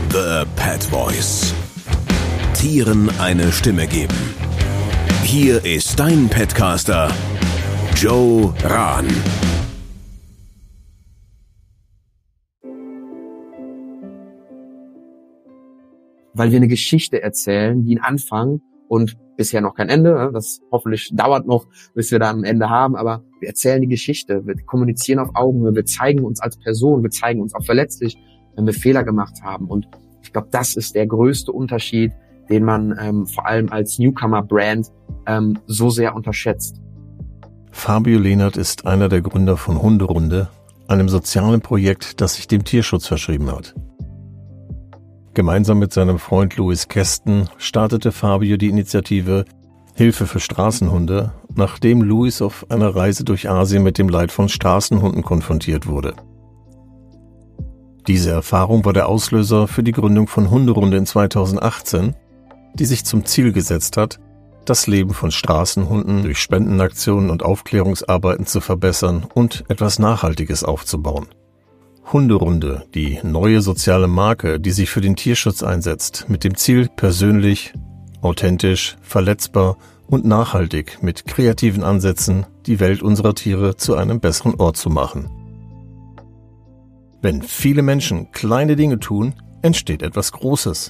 The Pet Voice. Tieren eine Stimme geben. Hier ist dein Petcaster, Joe Rahn. Weil wir eine Geschichte erzählen, die einen Anfang und bisher noch kein Ende, das hoffentlich dauert noch, bis wir da ein Ende haben, aber wir erzählen die Geschichte, wir kommunizieren auf Augenhöhe, wir zeigen uns als Person, wir zeigen uns auch verletzlich, wenn wir Fehler gemacht haben. Und ich glaube, das ist der größte Unterschied, den man vor allem als Newcomer-Brand so sehr unterschätzt. Fabio Lehnert ist einer der Gründer von Hunderunde, einem sozialen Projekt, das sich dem Tierschutz verschrieben hat. Gemeinsam mit seinem Freund Louis Kästen startete Fabio die Initiative Hilfe für Straßenhunde, nachdem Louis auf einer Reise durch Asien mit dem Leid von Straßenhunden konfrontiert wurde. Diese Erfahrung war der Auslöser für die Gründung von Hunderunde in 2018, die sich zum Ziel gesetzt hat, das Leben von Straßenhunden durch Spendenaktionen und Aufklärungsarbeiten zu verbessern und etwas Nachhaltiges aufzubauen. Hunderunde, die neue soziale Marke, die sich für den Tierschutz einsetzt, mit dem Ziel, persönlich, authentisch, verletzbar und nachhaltig mit kreativen Ansätzen die Welt unserer Tiere zu einem besseren Ort zu machen. Wenn viele Menschen kleine Dinge tun, entsteht etwas Großes.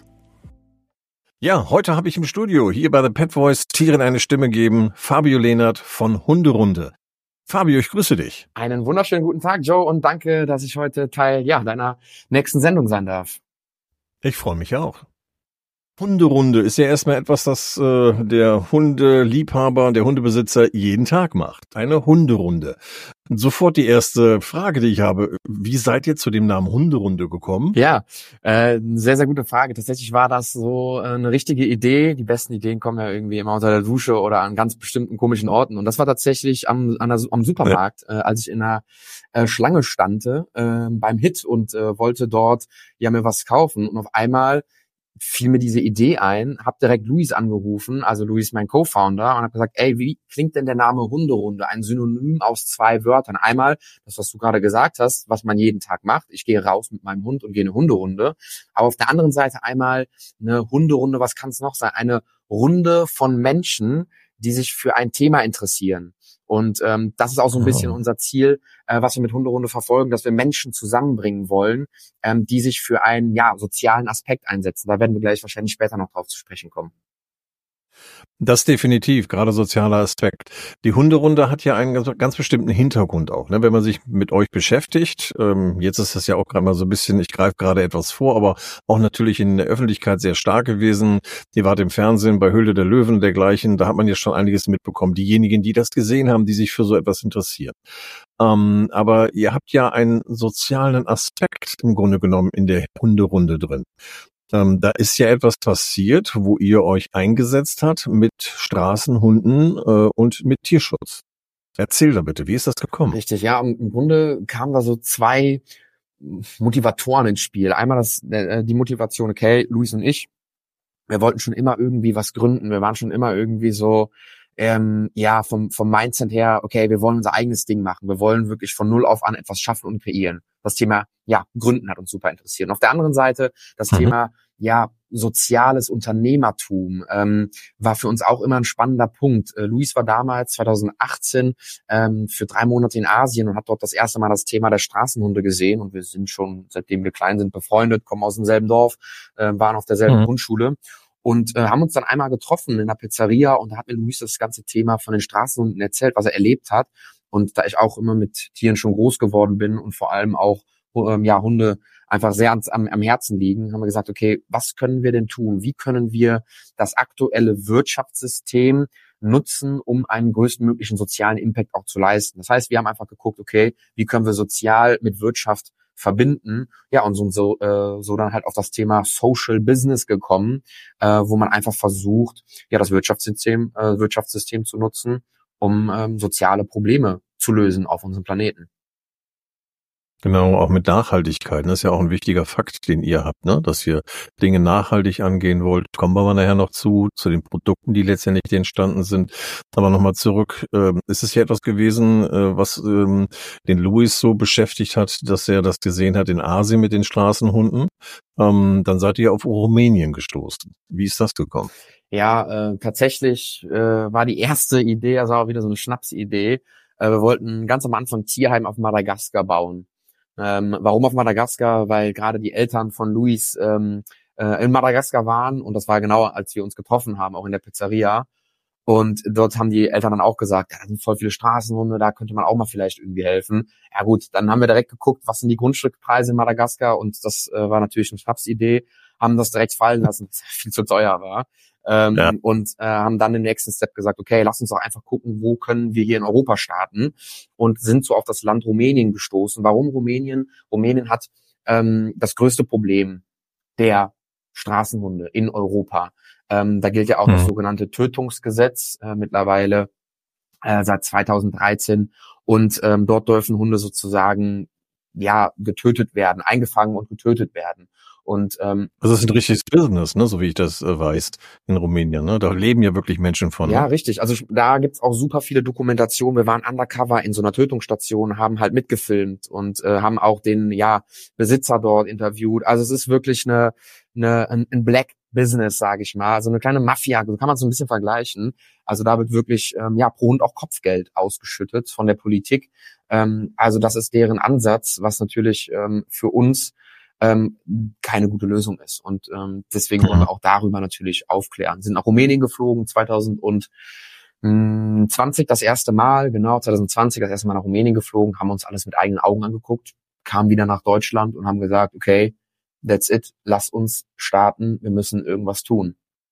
Ja, heute habe ich im Studio hier bei The Pet Voice Tieren eine Stimme geben, Fabio Lehnert von Hunderunde. Fabio, ich grüße dich. Einen wunderschönen guten Tag, Joe, und danke, dass ich heute Teil deiner nächsten Sendung sein darf. Ich freue mich auch. Hunderunde ist ja erstmal etwas, das der Hundeliebhaber, der Hundebesitzer jeden Tag macht. Eine Hunderunde. Sofort die erste Frage, die ich habe. Wie seid ihr zu dem Namen Hunderunde gekommen? Ja, sehr, sehr gute Frage. Tatsächlich war das so eine richtige Idee. Die besten Ideen kommen ja irgendwie immer unter der Dusche oder an ganz bestimmten komischen Orten. Und das war tatsächlich am Supermarkt, als ich in einer Schlange stand beim Hit und wollte dort mir was kaufen. Und auf einmal fiel mir diese Idee ein, habe direkt Luis angerufen, also Luis, mein Co-Founder, und habe gesagt, ey, wie klingt denn der Name Hunderunde? Ein Synonym aus 2 Wörtern. Einmal, das, was du gerade gesagt hast, was man jeden Tag macht. Ich gehe raus mit meinem Hund und gehe eine Hunderunde. Aber auf der anderen Seite einmal eine Hunderunde, was kann es noch sein? Eine Runde von Menschen, die sich für ein Thema interessieren. Und das ist auch so ein bisschen unser Ziel, was wir mit Hunderunde verfolgen, dass wir Menschen zusammenbringen wollen, die sich für einen sozialen Aspekt einsetzen. Da werden wir gleich wahrscheinlich später noch drauf zu sprechen kommen. Das definitiv, gerade sozialer Aspekt. Die Hunderunde hat ja einen ganz bestimmten Hintergrund auch, ne? Wenn man sich mit euch beschäftigt, jetzt ist das ja auch gerade mal so ein bisschen, ich greife gerade etwas vor, aber auch natürlich in der Öffentlichkeit sehr stark gewesen. Ihr wart im Fernsehen bei Höhle der Löwen und dergleichen, da hat man ja schon einiges mitbekommen. Diejenigen, die das gesehen haben, die sich für so etwas interessieren. Aber ihr habt ja einen sozialen Aspekt im Grunde genommen in der Hunderunde drin. Da ist ja etwas passiert, wo ihr euch eingesetzt habt mit Straßenhunden und mit Tierschutz. Erzähl da bitte, wie ist das gekommen? Richtig, ja, im Grunde kamen da so 2 Motivatoren ins Spiel. Einmal die Motivation, okay, Luis und ich, wir wollten schon immer irgendwie was gründen. Wir waren schon immer irgendwie so, vom Mindset her, okay, wir wollen unser eigenes Ding machen. Wir wollen wirklich von null auf an etwas schaffen und kreieren. Das Thema, Gründen hat uns super interessiert. Und auf der anderen Seite das Thema, soziales Unternehmertum war für uns auch immer ein spannender Punkt. Luis war damals 2018 für 3 Monate in Asien und hat dort das erste Mal das Thema der Straßenhunde gesehen. Und wir sind schon, seitdem wir klein sind, befreundet, kommen aus demselben Dorf, waren auf derselben Grundschule. Und haben uns dann einmal getroffen in der Pizzeria und da hat mir Luis das ganze Thema von den Straßenhunden erzählt, was er erlebt hat. Und da ich auch immer mit Tieren schon groß geworden bin und vor allem auch Hunde einfach sehr am Herzen liegen, haben wir gesagt, okay, was können wir denn tun? Wie können wir das aktuelle Wirtschaftssystem nutzen, um einen größtmöglichen sozialen Impact auch zu leisten? Das heißt, wir haben einfach geguckt, okay, wie können wir sozial mit Wirtschaft verbinden, und so dann halt auf das Thema Social Business gekommen, wo man einfach versucht, das Wirtschaftssystem zu nutzen, um soziale Probleme zu lösen auf unserem Planeten. Genau, auch mit Nachhaltigkeit. Das ist ja auch ein wichtiger Fakt, den ihr habt, ne? Dass ihr Dinge nachhaltig angehen wollt. Kommen wir mal nachher noch zu den Produkten, die letztendlich entstanden sind. Aber nochmal zurück. Ist es ja etwas gewesen, was den Louis so beschäftigt hat, dass er das gesehen hat in Asien mit den Straßenhunden. Dann seid ihr auf Rumänien gestoßen. Wie ist das gekommen? Ja, tatsächlich war die erste Idee, also auch wieder so eine Schnapsidee. Wir wollten ganz am Anfang Tierheim auf Madagaskar bauen. Warum auf Madagaskar? Weil gerade die Eltern von Luis in Madagaskar waren und das war genau, als wir uns getroffen haben, auch in der Pizzeria. Und dort haben die Eltern dann auch gesagt, ja, da sind voll viele Straßenhunde, da könnte man auch mal vielleicht irgendwie helfen. Ja gut, dann haben wir direkt geguckt, was sind die Grundstückpreise in Madagaskar und das war natürlich eine Schnapsidee, haben das direkt fallen lassen, was viel zu teuer war. Und haben dann im nächsten Step gesagt, okay, lass uns doch einfach gucken, wo können wir hier in Europa starten und sind so auf das Land Rumänien gestoßen. Warum Rumänien? Rumänien hat das größte Problem der Straßenhunde in Europa. Da gilt ja auch das sogenannte Tötungsgesetz mittlerweile seit 2013 und dort dürfen Hunde sozusagen ja getötet werden, eingefangen und getötet werden. Und also das ist ein richtiges Business, ne, so wie ich das weiß in Rumänien, ne? Da leben ja wirklich Menschen von. Ja, ne? richtig. Also da gibt's auch super viele Dokumentationen. Wir waren undercover in so einer Tötungsstation, haben halt mitgefilmt und haben auch den Besitzer dort interviewt. Also es ist wirklich ein Black Business, sage ich mal, also eine kleine Mafia, so kann man es so ein bisschen vergleichen. Also da wird wirklich pro Hund auch Kopfgeld ausgeschüttet von der Politik. Also das ist deren Ansatz, was natürlich für uns keine gute Lösung ist. Und deswegen wollen wir auch darüber natürlich aufklären. Sind nach Rumänien geflogen, 2020 das erste Mal, genau, 2020 das erste Mal nach Rumänien geflogen, haben uns alles mit eigenen Augen angeguckt, kamen wieder nach Deutschland und haben gesagt, okay, that's it, lass uns starten, wir müssen irgendwas tun.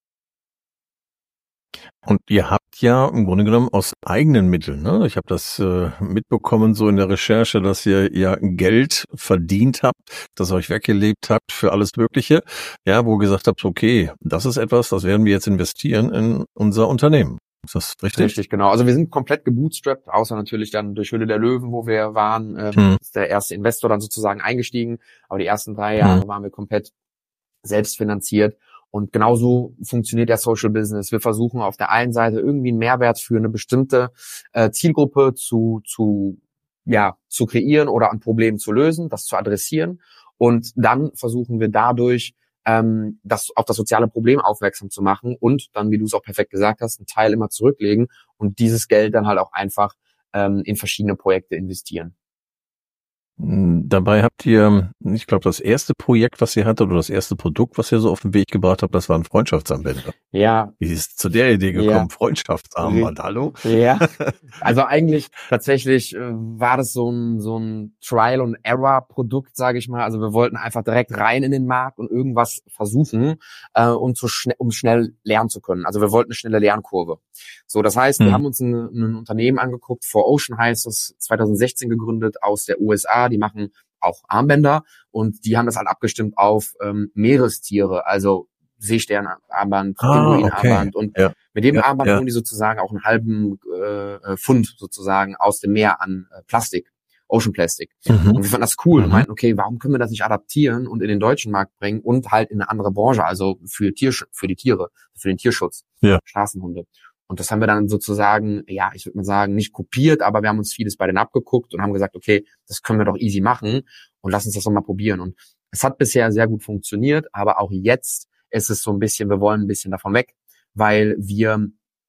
Und ihr habt ja im Grunde genommen aus eigenen Mitteln, ne? Ich habe das mitbekommen so in der Recherche, dass ihr ja Geld verdient habt, das euch weggelebt habt für alles Mögliche, ja, wo ihr gesagt habt, okay, das ist etwas, das werden wir jetzt investieren in unser Unternehmen. Ist das richtig? Richtig, genau. Also wir sind komplett gebootstrapped, außer natürlich dann durch Höhle der Löwen, wo wir waren, ist der erste Investor dann sozusagen eingestiegen, aber die ersten 3 Jahre waren wir komplett selbst finanziert. Und genauso funktioniert der Social Business. Wir versuchen auf der einen Seite irgendwie einen Mehrwert für eine bestimmte Zielgruppe zu kreieren oder ein Problem zu lösen, das zu adressieren. Und dann versuchen wir dadurch, das auf das soziale Problem aufmerksam zu machen und dann, wie du es auch perfekt gesagt hast, einen Teil immer zurücklegen und dieses Geld dann halt auch einfach in verschiedene Projekte investieren. Dabei habt ihr, ich glaube, das erste Projekt, was ihr hattet, oder das erste Produkt, was ihr so auf den Weg gebracht habt, das war ein Freundschaftsarmbänder. Ja. Wie ist es zu der Idee gekommen? Ja. Freundschaftsarmband, hallo? Ja. Also eigentlich tatsächlich war das so ein Trial-and-Error-Produkt, sage ich mal. Also wir wollten einfach direkt rein in den Markt und irgendwas versuchen, um schnell lernen zu können. Also wir wollten eine schnelle Lernkurve. So, das heißt, wir haben uns ein Unternehmen angeguckt, 4Ocean heißt es, 2016 gegründet aus der USA. Die machen auch Armbänder und die haben das halt abgestimmt auf Meerestiere, also Seesternarmband, Pinguinarmband und mit dem Armband holen die sozusagen auch einen halben Pfund sozusagen aus dem Meer an Plastik, Ocean Plastic. Und wir fanden das cool und meinten, okay, warum können wir das nicht adaptieren und in den deutschen Markt bringen und halt in eine andere Branche, also für die Tiere, für den Tierschutz, Straßenhunde. Und das haben wir dann sozusagen, ich würde mal sagen, nicht kopiert, aber wir haben uns vieles bei denen abgeguckt und haben gesagt, okay, das können wir doch easy machen und lass uns das doch mal probieren. Und es hat bisher sehr gut funktioniert, aber auch jetzt ist es so ein bisschen, wir wollen ein bisschen davon weg, weil wir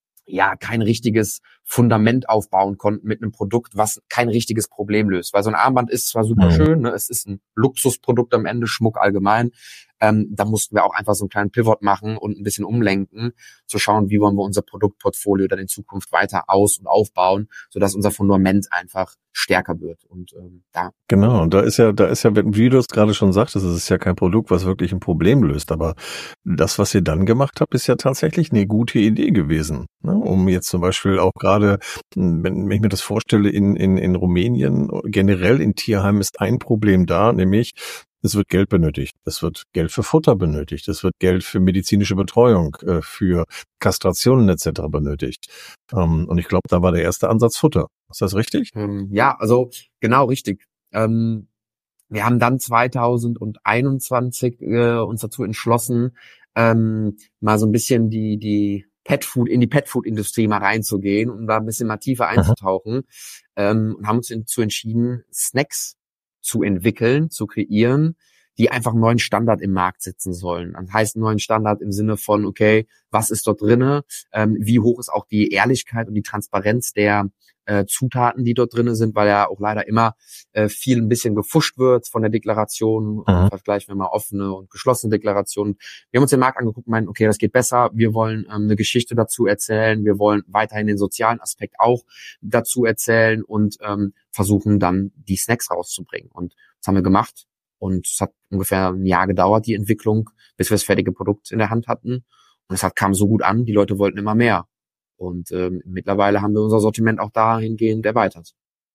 kein richtiges Fundament aufbauen konnten mit einem Produkt, was kein richtiges Problem löst. Weil so ein Armband ist zwar super schön, ne, es ist ein Luxusprodukt am Ende, Schmuck allgemein. Da mussten wir auch einfach so einen kleinen Pivot machen und ein bisschen umlenken, zu schauen, wie wollen wir unser Produktportfolio dann in Zukunft weiter aus- und aufbauen, sodass unser Fundament einfach stärker wird. Und Genau, und da ist ja, wie du es gerade schon sagtest, es ist ja kein Produkt, was wirklich ein Problem löst. Aber das, was ihr dann gemacht habt, ist ja tatsächlich eine gute Idee gewesen. Ne? Um jetzt zum Beispiel auch gerade, wenn ich mir das vorstelle, in Rumänien, generell in Tierheimen ist ein Problem da, nämlich es wird Geld benötigt. Es wird Geld für Futter benötigt. Es wird Geld für medizinische Betreuung, für Kastrationen etc. benötigt. Und ich glaube, da war der erste Ansatz Futter. Ist das richtig? Also genau richtig. wir haben dann 2021 uns dazu entschlossen, mal so ein bisschen die Pet-Food-Industrie mal reinzugehen, um da ein bisschen mal tiefer einzutauchen, und haben uns dazu entschieden, Snacks zu entwickeln, zu kreieren, die einfach einen neuen Standard im Markt setzen sollen. Das heißt, einen neuen Standard im Sinne von, okay, was ist dort drinne? Wie hoch ist auch die Ehrlichkeit und die Transparenz der Zutaten, die dort drinne sind, weil ja auch leider immer viel ein bisschen gefuscht wird von der Deklaration. Vergleichen wir mal offene und geschlossene Deklarationen. Wir haben uns den Markt angeguckt und meinen, okay, das geht besser. Wir wollen eine Geschichte dazu erzählen. Wir wollen weiterhin den sozialen Aspekt auch dazu erzählen und versuchen dann die Snacks rauszubringen. Und das haben wir gemacht. Und es hat ungefähr ein Jahr gedauert, die Entwicklung, bis wir das fertige Produkt in der Hand hatten. Und es kam so gut an, die Leute wollten immer mehr. Und mittlerweile haben wir unser Sortiment auch dahingehend erweitert.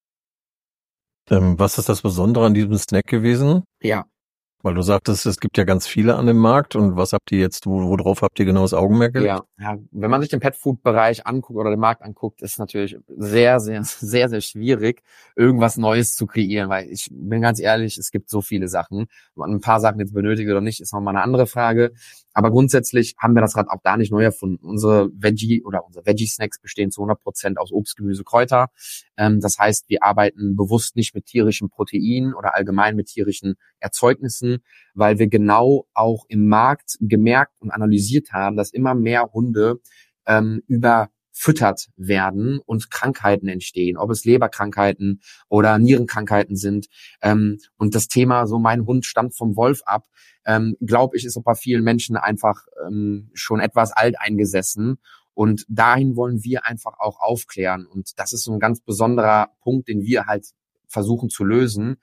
Was ist das Besondere an diesem Snack gewesen? Ja. Weil du sagtest, es gibt ja ganz viele an dem Markt. Und was habt ihr jetzt, worauf habt ihr genau das Augenmerk gelegt? Ja, wenn man sich den Pet-Food-Bereich anguckt oder den Markt anguckt, ist natürlich sehr, sehr, sehr, sehr schwierig, irgendwas Neues zu kreieren. Weil ich bin ganz ehrlich, es gibt so viele Sachen. Ob man ein paar Sachen jetzt benötigt oder nicht, ist nochmal eine andere Frage. Aber grundsätzlich haben wir das Rad auch da nicht neu erfunden. Unsere Veggie-Snacks bestehen zu 100% aus Obst, Gemüse, Kräuter. Das heißt, wir arbeiten bewusst nicht mit tierischen Proteinen oder allgemein mit tierischen Erzeugnissen, weil wir genau auch im Markt gemerkt und analysiert haben, dass immer mehr Hunde überfüttert werden und Krankheiten entstehen, ob es Leberkrankheiten oder Nierenkrankheiten sind. Und das Thema, so mein Hund stammt vom Wolf ab, glaube ich, ist auch bei vielen Menschen einfach schon etwas alt eingesessen. Und dahin wollen wir einfach auch aufklären. Und das ist so ein ganz besonderer Punkt, den wir halt versuchen zu lösen,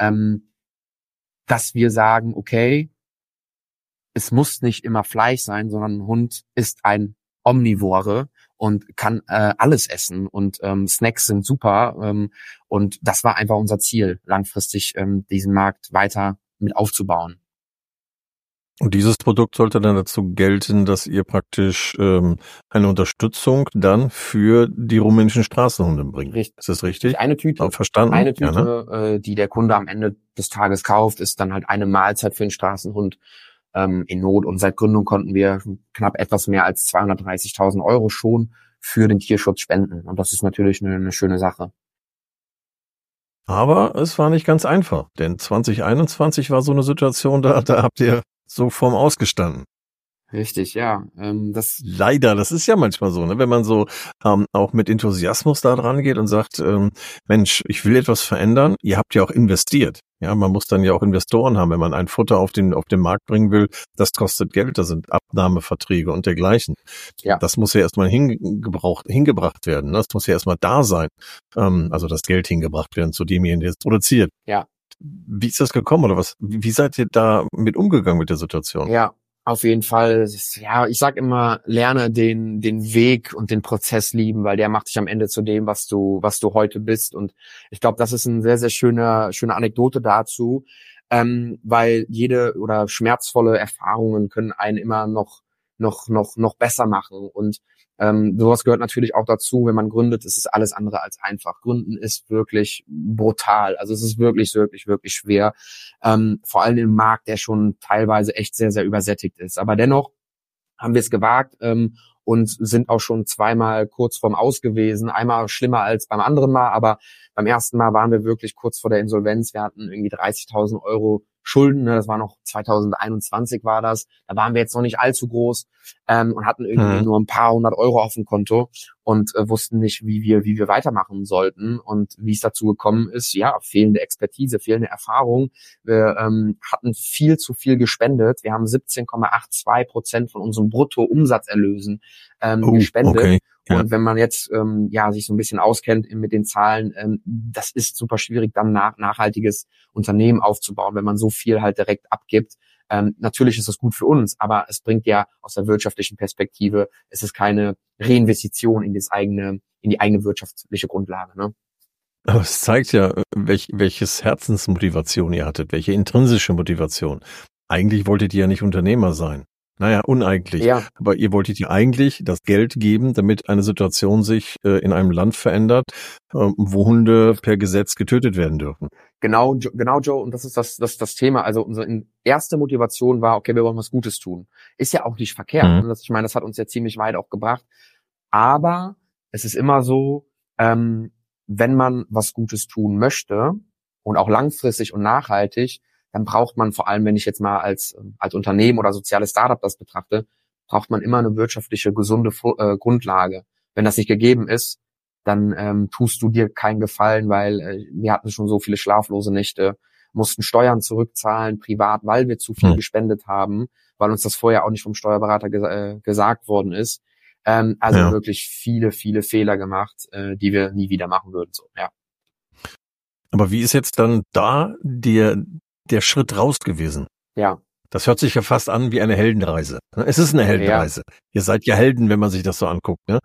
dass wir sagen, okay, es muss nicht immer Fleisch sein, sondern ein Hund ist ein Omnivore und kann alles essen. Und Snacks sind super. Und das war einfach unser Ziel, langfristig diesen Markt weiter mit aufzubauen. Und dieses Produkt sollte dann dazu gelten, dass ihr praktisch eine Unterstützung dann für die rumänischen Straßenhunde bringt. Richtig. Ist das richtig? Eine Tüte. Auch verstanden? Eine Tüte, ja, ne? Die der Kunde am Ende des Tages kauft, ist dann halt eine Mahlzeit für den Straßenhund in Not. Und seit Gründung konnten wir knapp etwas mehr als 230.000 € schon für den Tierschutz spenden. Und das ist natürlich eine schöne Sache. Aber es war nicht ganz einfach, denn 2021 war so eine Situation, da habt ihr so vorm Ausgestanden. Richtig, ja. Leider, das ist ja manchmal so, ne? Wenn man so auch mit Enthusiasmus da dran geht und sagt, Mensch, ich will etwas verändern. Ihr habt ja auch investiert. Ja, man muss dann ja auch Investoren haben, wenn man ein Futter auf den Markt bringen will. Das kostet Geld, da sind Abnahmeverträge und dergleichen. Ja. Das muss ja erstmal hingebracht werden. Ne? Das muss ja erstmal da sein. Also das Geld hingebracht werden zu demjenigen, der es produziert. Ja. Wie ist das gekommen oder was? Wie seid ihr da mit umgegangen mit der Situation? Ja, auf jeden Fall. Ja, ich sag immer, lerne den Weg und den Prozess lieben, weil der macht dich am Ende zu dem, was du heute bist. Und ich glaube, das ist eine sehr, sehr schöne Anekdote dazu, weil jede oder schmerzvolle Erfahrungen können einen immer noch besser machen. Und sowas gehört natürlich auch dazu, wenn man gründet, ist es alles andere als einfach. Gründen ist wirklich brutal. Also es ist wirklich, wirklich, wirklich schwer. Vor allem im Markt, der schon teilweise echt sehr, sehr übersättigt ist. Aber dennoch haben wir es gewagt und sind auch schon zweimal kurz vorm Aus gewesen. Einmal schlimmer als beim anderen Mal, aber beim ersten Mal waren wir wirklich kurz vor der Insolvenz. Wir hatten irgendwie 30.000 € Schulden, ne? Das war noch 2021 war das. Da waren wir jetzt noch nicht allzu groß und hatten irgendwie nur ein paar 100 € auf dem Konto und wussten nicht, wie wir weitermachen sollten. Und wie es dazu gekommen ist, ja, fehlende Expertise, fehlende Erfahrung. Wir hatten viel zu viel gespendet. Wir haben 17,82% von unseren Bruttoumsatzerlösen gespendet. Okay. Ja. Und wenn man jetzt sich so ein bisschen auskennt mit den Zahlen, das ist super schwierig, dann nachhaltiges Unternehmen aufzubauen, wenn man so viel halt direkt abgibt. Natürlich ist das gut für uns, aber es bringt ja aus der wirtschaftlichen Perspektive, es ist keine Reinvestition in die eigene wirtschaftliche Grundlage. Ne? Aber es zeigt ja, welches Herzensmotivation ihr hattet, welche intrinsische Motivation. Eigentlich wolltet ihr ja nicht Unternehmer sein. Naja, uneigentlich. Ja, Aber ihr wolltet ja eigentlich das Geld geben, damit eine Situation sich in einem Land verändert, wo Hunde per Gesetz getötet werden dürfen. genau, genau, Joe. Und das ist das Thema. Also unsere erste Motivation war, okay, wir wollen was Gutes tun. Ist ja auch nicht verkehrt. Mhm. Ich meine, das hat uns ja ziemlich weit auch gebracht. Aber es ist immer so, wenn man was Gutes tun möchte und auch langfristig und nachhaltig, dann braucht man vor allem, wenn ich jetzt mal als Unternehmen oder soziales Startup das betrachte, braucht man immer eine wirtschaftliche, gesunde Grundlage. Wenn das nicht gegeben ist, dann tust du dir keinen Gefallen, weil wir hatten schon so viele schlaflose Nächte, mussten Steuern zurückzahlen, privat, weil wir zu viel gespendet haben, weil uns das vorher auch nicht vom Steuerberater gesagt worden ist. Also Ja. wirklich viele, viele Fehler gemacht, die wir nie wieder machen würden. So, ja. Aber wie ist jetzt dann da der Schritt raus gewesen? Ja, Das hört sich ja fast an wie eine Heldenreise. Es ist eine Heldenreise. Ihr seid ja Helden, wenn man sich das so anguckt. Ne?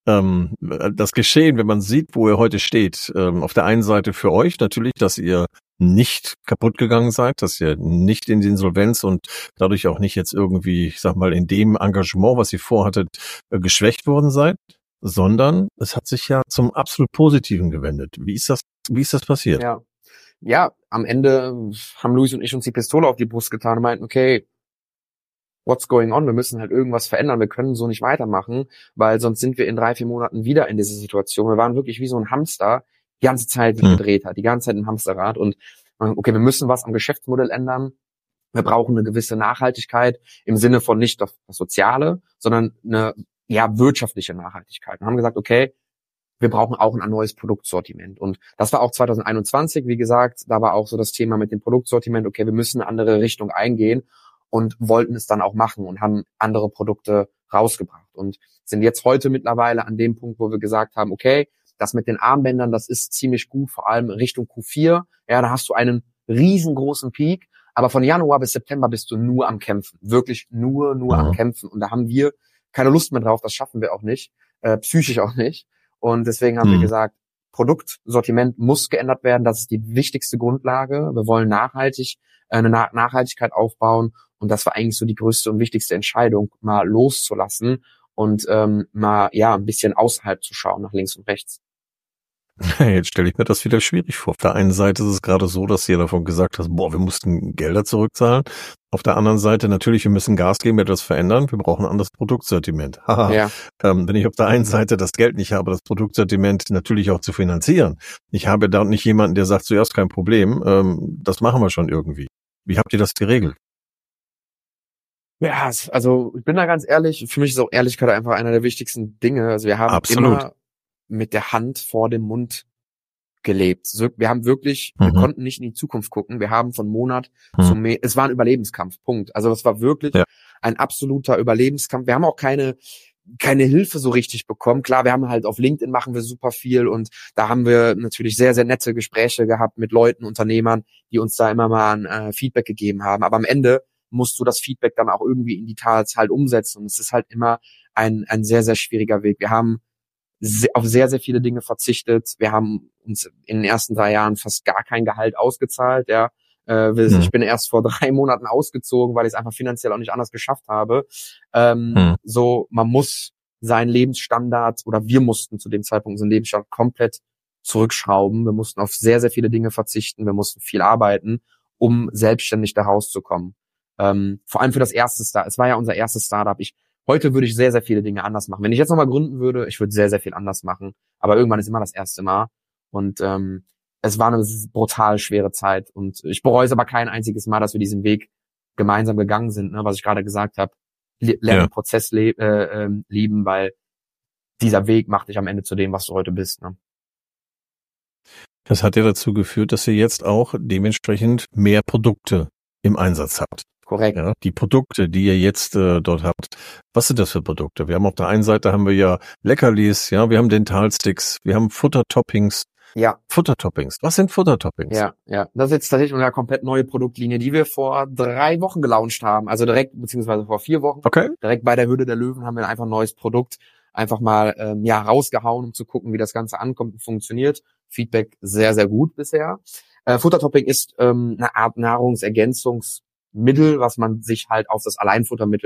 Das Geschehen, wenn man sieht, wo ihr heute steht, auf der einen Seite für euch natürlich, dass ihr nicht kaputt gegangen seid, dass ihr nicht in die Insolvenz und dadurch auch nicht jetzt irgendwie, ich sag mal, in dem Engagement, was ihr vorhattet, geschwächt worden seid, sondern es hat sich ja zum absolut Positiven gewendet. Wie ist das passiert? ja. Ja, am Ende haben Luis und ich uns die Pistole auf die Brust getan und meinten, okay, what's going on? Wir müssen halt irgendwas verändern. Wir können so nicht weitermachen, weil sonst sind wir in 3-4 Monaten wieder in dieser Situation. Wir waren wirklich wie so ein Hamster, die ganze Zeit sich gedreht hat, die ganze Zeit im Hamsterrad. Und okay, wir müssen was am Geschäftsmodell ändern. Wir brauchen eine gewisse Nachhaltigkeit im Sinne von nicht das Soziale, sondern eine wirtschaftliche Nachhaltigkeit. Und haben gesagt, okay, wir brauchen auch ein neues Produktsortiment. Und das war auch 2021, wie gesagt, da war auch so das Thema mit dem Produktsortiment, okay, wir müssen eine andere Richtung eingehen und wollten es dann auch machen und haben andere Produkte rausgebracht und sind jetzt heute mittlerweile an dem Punkt, wo wir gesagt haben, okay, das mit den Armbändern, das ist ziemlich gut, vor allem Richtung Q4. Ja, da hast du einen riesengroßen Peak, aber von Januar bis September bist du nur am Kämpfen, wirklich nur am Kämpfen. Und da haben wir keine Lust mehr drauf, das schaffen wir auch nicht, psychisch auch nicht. Und deswegen haben wir gesagt, Produktsortiment muss geändert werden. Das ist die wichtigste Grundlage. Wir wollen nachhaltig eine Nachhaltigkeit aufbauen. Und das war eigentlich so die größte und wichtigste Entscheidung, mal loszulassen und mal ein bisschen außerhalb zu schauen, nach links und rechts. Jetzt stelle ich mir das wieder schwierig vor. Auf der einen Seite ist es gerade so, dass ihr davon gesagt hast, wir mussten Gelder zurückzahlen. Auf der anderen Seite natürlich, wir müssen Gas geben, etwas verändern. Wir brauchen ein anderes Produktsortiment. Ja. Wenn ich auf der einen Seite das Geld nicht habe, das Produktsortiment natürlich auch zu finanzieren. Ich habe da nicht jemanden, der sagt, zuerst kein Problem, das machen wir schon irgendwie. Wie habt ihr das geregelt? Ja, also ich bin da ganz ehrlich, für mich ist auch Ehrlichkeit einfach einer der wichtigsten Dinge. Also wir haben immer mit der Hand vor dem Mund gelebt. Wir haben wirklich, wir konnten nicht in die Zukunft gucken. Wir haben von Monat zu es war ein Überlebenskampf, Punkt. Also es war wirklich ein absoluter Überlebenskampf. Wir haben auch keine Hilfe so richtig bekommen. Klar, wir haben halt auf LinkedIn machen wir super viel und da haben wir natürlich sehr, sehr nette Gespräche gehabt mit Leuten, Unternehmern, die uns da immer mal ein Feedback gegeben haben. Aber am Ende musst du das Feedback dann auch irgendwie in die Tat halt umsetzen. Und es ist halt immer ein sehr, sehr schwieriger Weg. Wir haben auf sehr, sehr viele Dinge verzichtet. Wir haben uns in den ersten 3 Jahren fast gar kein Gehalt ausgezahlt. Ja, ich bin erst vor 3 Monaten ausgezogen, weil ich es einfach finanziell auch nicht anders geschafft habe. So, man muss seinen Lebensstandard oder wir mussten zu dem Zeitpunkt unseren Lebensstandard komplett zurückschrauben. Wir mussten auf sehr, sehr viele Dinge verzichten. Wir mussten viel arbeiten, um selbstständig da rauszukommen. Vor allem für das erste es war ja unser erstes Startup. Heute würde ich sehr, sehr viele Dinge anders machen. Wenn ich jetzt nochmal gründen würde, ich würde sehr, sehr viel anders machen. Aber irgendwann ist immer das erste Mal. Und es war eine brutal schwere Zeit. Und ich bereue es aber kein einziges Mal, dass wir diesen Weg gemeinsam gegangen sind, ne? Was ich gerade gesagt habe. Lernen den Prozess lieben, weil dieser Weg macht dich am Ende zu dem, was du heute bist. Ne? Das hat ja dazu geführt, dass ihr jetzt auch dementsprechend mehr Produkte im Einsatz habt. Korrekt. Ja, die Produkte, die ihr jetzt dort habt, was sind das für Produkte? Wir haben auf der einen Seite haben wir ja Leckerlis, ja, wir haben Dentalsticks, wir haben Futtertoppings. Ja. Futtertoppings. Was sind Futtertoppings? Ja. Das ist jetzt tatsächlich unsere komplett neue Produktlinie, die wir vor 3 Wochen gelauncht haben. Also direkt, beziehungsweise vor 4 Wochen. Okay. Direkt bei der Höhle der Löwen haben wir einfach ein neues Produkt einfach mal rausgehauen, um zu gucken, wie das Ganze ankommt und funktioniert. Feedback sehr, sehr gut bisher. Futtertopping ist eine Art Nahrungsergänzungsmittel, was man sich halt auf das Alleinfuttermittel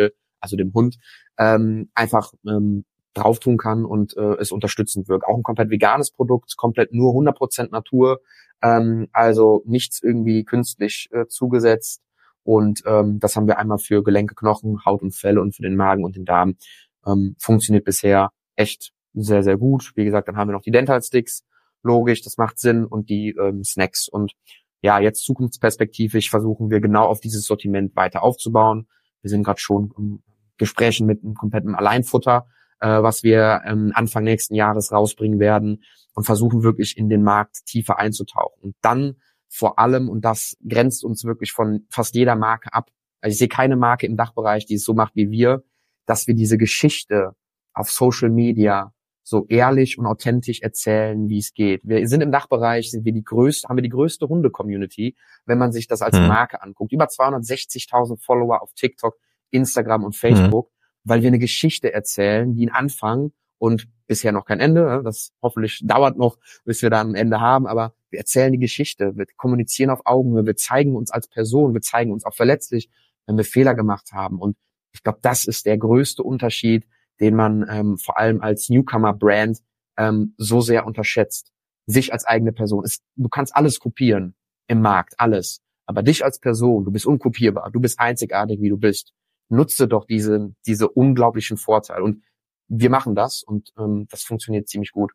also dem Hund, einfach drauf tun kann und es unterstützend wirkt. Auch ein komplett veganes Produkt, komplett nur 100% Natur, also nichts irgendwie künstlich zugesetzt. Und das haben wir einmal für Gelenke, Knochen, Haut und Felle und für den Magen und den Darm. Funktioniert bisher echt sehr, sehr gut. Wie gesagt, dann haben wir noch die Dental Sticks, logisch, das macht Sinn, und die Snacks. Und ja, jetzt zukunftsperspektivisch versuchen wir genau auf dieses Sortiment weiter aufzubauen. Wir sind gerade schon in Gesprächen mit einem kompletten Alleinfutter, was wir Anfang nächsten Jahres rausbringen werden, und versuchen wirklich in den Markt tiefer einzutauchen. Und dann vor allem, und das grenzt uns wirklich von fast jeder Marke ab, also ich sehe keine Marke im Dachbereich, die es so macht wie wir, dass wir diese Geschichte auf Social Media so ehrlich und authentisch erzählen, wie es geht. Wir sind im Dachbereich, haben wir die größte Hunde-Community, wenn man sich das als Marke anguckt. Über 260.000 Follower auf TikTok, Instagram und Facebook, weil wir eine Geschichte erzählen, die einen Anfang und bisher noch kein Ende, das hoffentlich dauert noch, bis wir da ein Ende haben, aber wir erzählen die Geschichte, wir kommunizieren auf Augenhöhe, wir zeigen uns als Person, wir zeigen uns auch verletzlich, wenn wir Fehler gemacht haben. Und ich glaube, das ist der größte Unterschied, den man vor allem als Newcomer-Brand so sehr unterschätzt. Sich als eigene Person. Du kannst alles kopieren im Markt, alles. Aber dich als Person, du bist unkopierbar, du bist einzigartig, wie du bist. Nutze doch diese unglaublichen Vorteile. Und wir machen das, und das funktioniert ziemlich gut.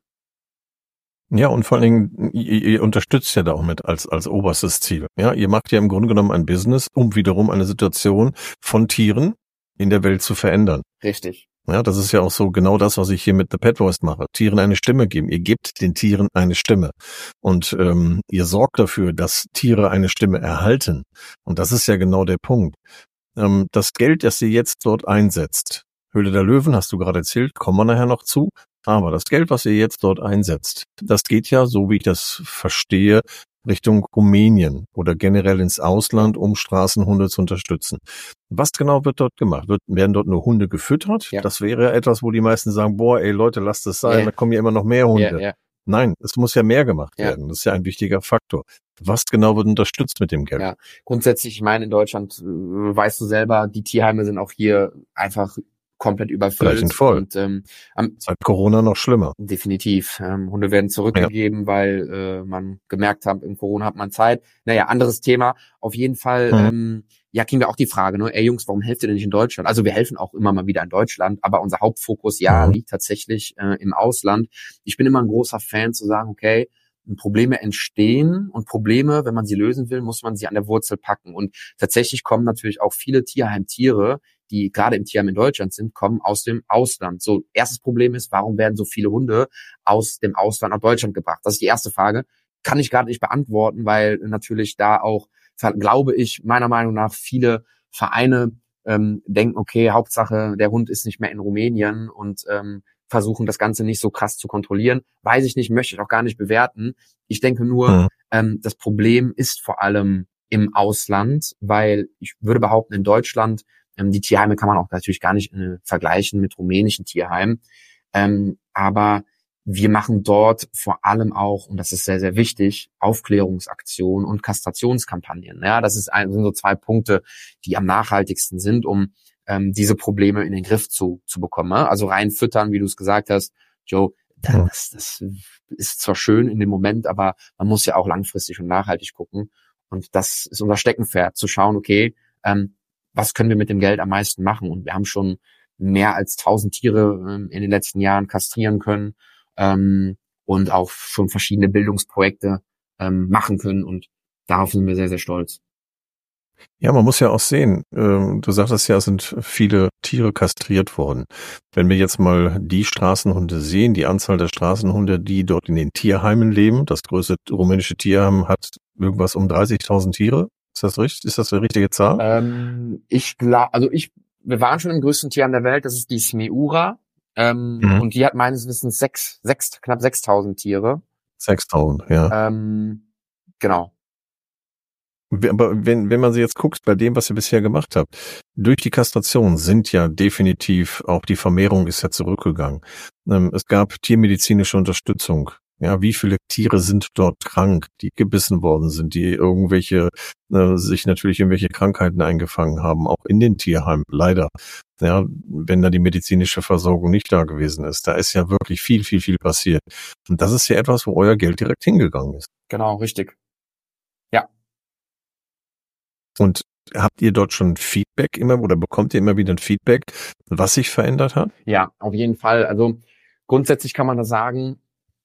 Ja, und vor allen Dingen, ihr unterstützt ja da auch mit als oberstes Ziel. Ja, ihr macht ja im Grunde genommen ein Business, um wiederum eine Situation von Tieren in der Welt zu verändern. Richtig. Ja, das ist ja auch so genau das, was ich hier mit The Pet Voice mache. Tieren eine Stimme geben. Ihr gebt den Tieren eine Stimme. Und ihr sorgt dafür, dass Tiere eine Stimme erhalten. Und das ist ja genau der Punkt. Das Geld, das ihr jetzt dort einsetzt, Höhle der Löwen, hast du gerade erzählt, kommen wir nachher noch zu. Aber das Geld, was ihr jetzt dort einsetzt, das geht ja, so wie ich das verstehe, Richtung Rumänien oder generell ins Ausland, um Straßenhunde zu unterstützen. Was genau wird dort gemacht? Werden dort nur Hunde gefüttert? Ja. Das wäre ja etwas, wo die meisten sagen, boah, ey Leute, lasst es sein, da kommen ja immer noch mehr Hunde. Ja. Nein, es muss ja mehr gemacht werden. Das ist ja ein wichtiger Faktor. Was genau wird unterstützt mit dem Geld? Ja, grundsätzlich, ich meine, in Deutschland, weißt du selber, die Tierheime sind auch hier einfach komplett überfüllt. Voll. Und seit Corona noch schlimmer. Definitiv. Hunde werden zurückgegeben, weil man gemerkt hat, in Corona hat man Zeit. Naja, anderes Thema. Auf jeden Fall kriegen wir auch die Frage, ne, ey Jungs, warum helft ihr denn nicht in Deutschland? Also wir helfen auch immer mal wieder in Deutschland, aber unser Hauptfokus liegt tatsächlich im Ausland. Ich bin immer ein großer Fan zu sagen, okay, Probleme entstehen, und Probleme, wenn man sie lösen will, muss man sie an der Wurzel packen. Und tatsächlich kommen natürlich auch viele Tierheimtiere, die gerade im Tierheim in Deutschland sind, kommen aus dem Ausland. So, erstes Problem ist, warum werden so viele Hunde aus dem Ausland nach Deutschland gebracht? Das ist die erste Frage. Kann ich gerade nicht beantworten, weil natürlich da auch, glaube ich, meiner Meinung nach viele Vereine denken, okay, Hauptsache der Hund ist nicht mehr in Rumänien, und versuchen das Ganze nicht so krass zu kontrollieren. Weiß ich nicht, möchte ich auch gar nicht bewerten. Ich denke nur, das Problem ist vor allem im Ausland, weil ich würde behaupten, in Deutschland, die Tierheime kann man auch natürlich gar nicht vergleichen mit rumänischen Tierheimen, aber wir machen dort vor allem auch, und das ist sehr, sehr wichtig, Aufklärungsaktionen und Kastrationskampagnen. Ja, das sind so 2 Punkte, die am nachhaltigsten sind, um diese Probleme in den Griff zu bekommen. Also rein füttern, wie du es gesagt hast, Joe, das ist zwar schön in dem Moment, aber man muss ja auch langfristig und nachhaltig gucken. Und das ist unser Steckenpferd, zu schauen, okay, was können wir mit dem Geld am meisten machen? Und wir haben schon mehr als 1000 Tiere in den letzten Jahren kastrieren können und auch schon verschiedene Bildungsprojekte machen können. Und darauf sind wir sehr, sehr stolz. Ja, man muss ja auch sehen, du sagtest ja, es sind viele Tiere kastriert worden. Wenn wir jetzt mal die Straßenhunde sehen, die Anzahl der Straßenhunde, die dort in den Tierheimen leben, das größte rumänische Tierheim hat irgendwas um 30.000 Tiere. Ist das richtig? Ist das eine richtige Zahl? Wir waren schon im größten Tierheim der Welt, das ist die Smeura, und die hat meines Wissens knapp 6.000 Tiere. 6.000, ja. Genau. Aber wenn man sie jetzt guckt, bei dem, was ihr bisher gemacht habt, durch die Kastration sind ja definitiv, auch die Vermehrung ist ja zurückgegangen. Es gab tiermedizinische Unterstützung. Ja, wie viele Tiere sind dort krank, die gebissen worden sind, die sich natürlich irgendwelche Krankheiten eingefangen haben, auch in den Tierheimen, leider. Ja, wenn da die medizinische Versorgung nicht da gewesen ist. Da ist ja wirklich viel, viel, viel passiert. Und das ist ja etwas, wo euer Geld direkt hingegangen ist. Genau, richtig. Ja. Und habt ihr dort schon Feedback immer oder bekommt ihr immer wieder ein Feedback, was sich verändert hat? Ja, auf jeden Fall. Also grundsätzlich kann man da sagen,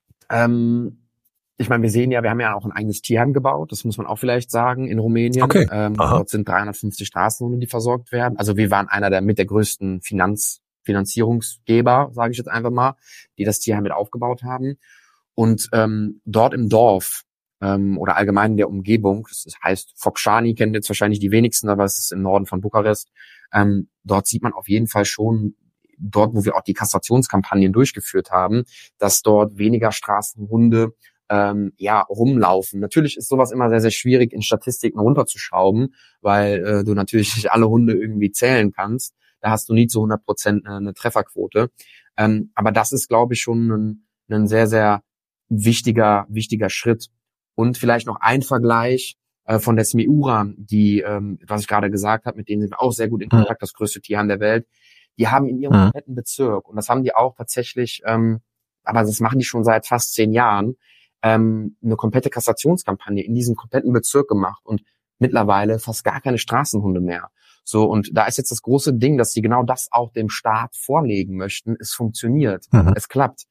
ich meine, wir haben ja auch ein eigenes Tierheim gebaut, das muss man auch vielleicht sagen, in Rumänien. Okay. Dort sind 350 Straßenhunde, die versorgt werden. Also wir waren einer der größten Finanzierungsgeber, sage ich jetzt einfach mal, die das Tierheim mit aufgebaut haben. Und dort im Dorf oder allgemein in der Umgebung, das heißt Focșani, kennen jetzt wahrscheinlich die wenigsten, aber es ist im Norden von Bukarest, dort sieht man auf jeden Fall schon, dort, wo wir auch die Kastrationskampagnen durchgeführt haben, dass dort weniger Straßenhunde rumlaufen. Natürlich ist sowas immer sehr, sehr schwierig in Statistiken runterzuschrauben, weil du natürlich nicht alle Hunde irgendwie zählen kannst. Da hast du nie zu 100% eine Trefferquote. Aber das ist, glaube ich, schon ein sehr, sehr wichtiger Schritt. Und vielleicht noch ein Vergleich von der Smiura, die, was ich gerade gesagt habe, mit denen sind wir auch sehr gut in Kontakt, das größte Tierheim der Welt. Die haben in ihrem kompletten Bezirk, und das haben die auch tatsächlich, aber das machen die schon seit fast 10 Jahren, eine komplette Kastrationskampagne in diesem kompletten Bezirk gemacht und mittlerweile fast gar keine Straßenhunde mehr. So, und da ist jetzt das große Ding, dass sie genau das auch dem Staat vorlegen möchten. Es funktioniert, es klappt.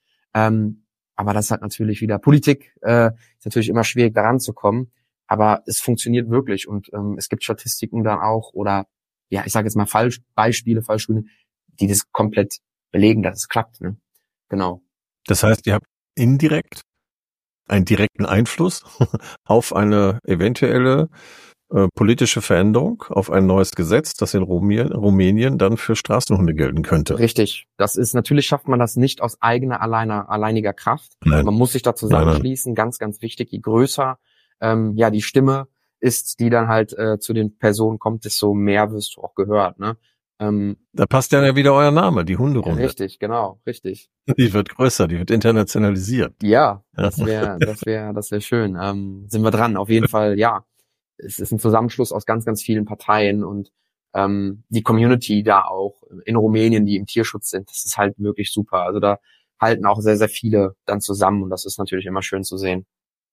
Aber das hat natürlich wieder Politik, ist natürlich immer schwierig daran zu kommen, aber es funktioniert wirklich und es gibt Statistiken dann auch oder ja, ich sage jetzt mal Fallstudien, die das komplett belegen, dass es klappt. Ne? Genau. Das heißt, ihr habt indirekt einen direkten Einfluss auf eine eventuelle politische Veränderung, auf ein neues Gesetz, das in Rumänien dann für Straßenhunde gelten könnte. Richtig. Natürlich schafft man das nicht aus alleiniger Kraft. Nein. Man muss sich da zusammenschließen. Nein. Ganz, ganz wichtig. Je größer die Stimme ist, die dann halt zu den Personen kommt, desto mehr wirst du auch gehört. Ne? Da passt ja wieder euer Name, die Hunderunde. Ja, richtig, genau, richtig. Die wird größer, die wird internationalisiert. Ja, das wär schön. Sind wir dran, auf jeden Fall, ja. Es ist ein Zusammenschluss aus ganz, ganz vielen Parteien und die Community da auch in Rumänien, die im Tierschutz sind, das ist halt wirklich super. Also da halten auch sehr, sehr viele dann zusammen und das ist natürlich immer schön zu sehen.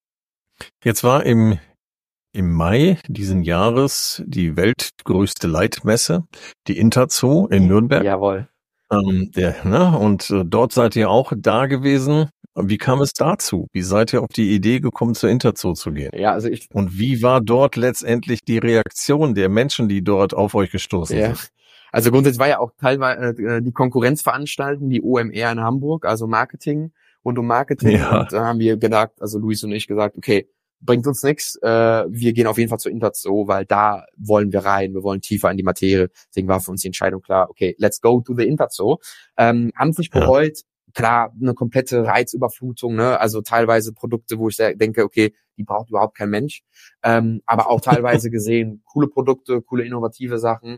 Jetzt war im Mai diesen Jahres die weltgrößte Leitmesse, die Interzoo in Nürnberg. Jawohl. Und dort seid ihr auch da gewesen. Wie kam es dazu? Wie seid ihr auf die Idee gekommen, zur Interzoo zu gehen? Ja, und wie war dort letztendlich die Reaktion der Menschen, die dort auf euch gestoßen sind? Also grundsätzlich war ja auch teilweise die Konkurrenzveranstaltung, die OMR in Hamburg, also Marketing, rund um Marketing. Ja. Und da haben wir gedacht, also Luis und ich gesagt, okay, bringt uns nichts. Wir gehen auf jeden Fall zur Interzoo, weil da wollen wir rein, wir wollen tiefer in die Materie. Deswegen war für uns die Entscheidung klar, okay, let's go to the Interzoo. Haben sich bereut, klar, eine komplette Reizüberflutung, ne? Also teilweise Produkte, wo ich denke, okay, die braucht überhaupt kein Mensch. Aber auch teilweise gesehen, coole Produkte, coole innovative Sachen.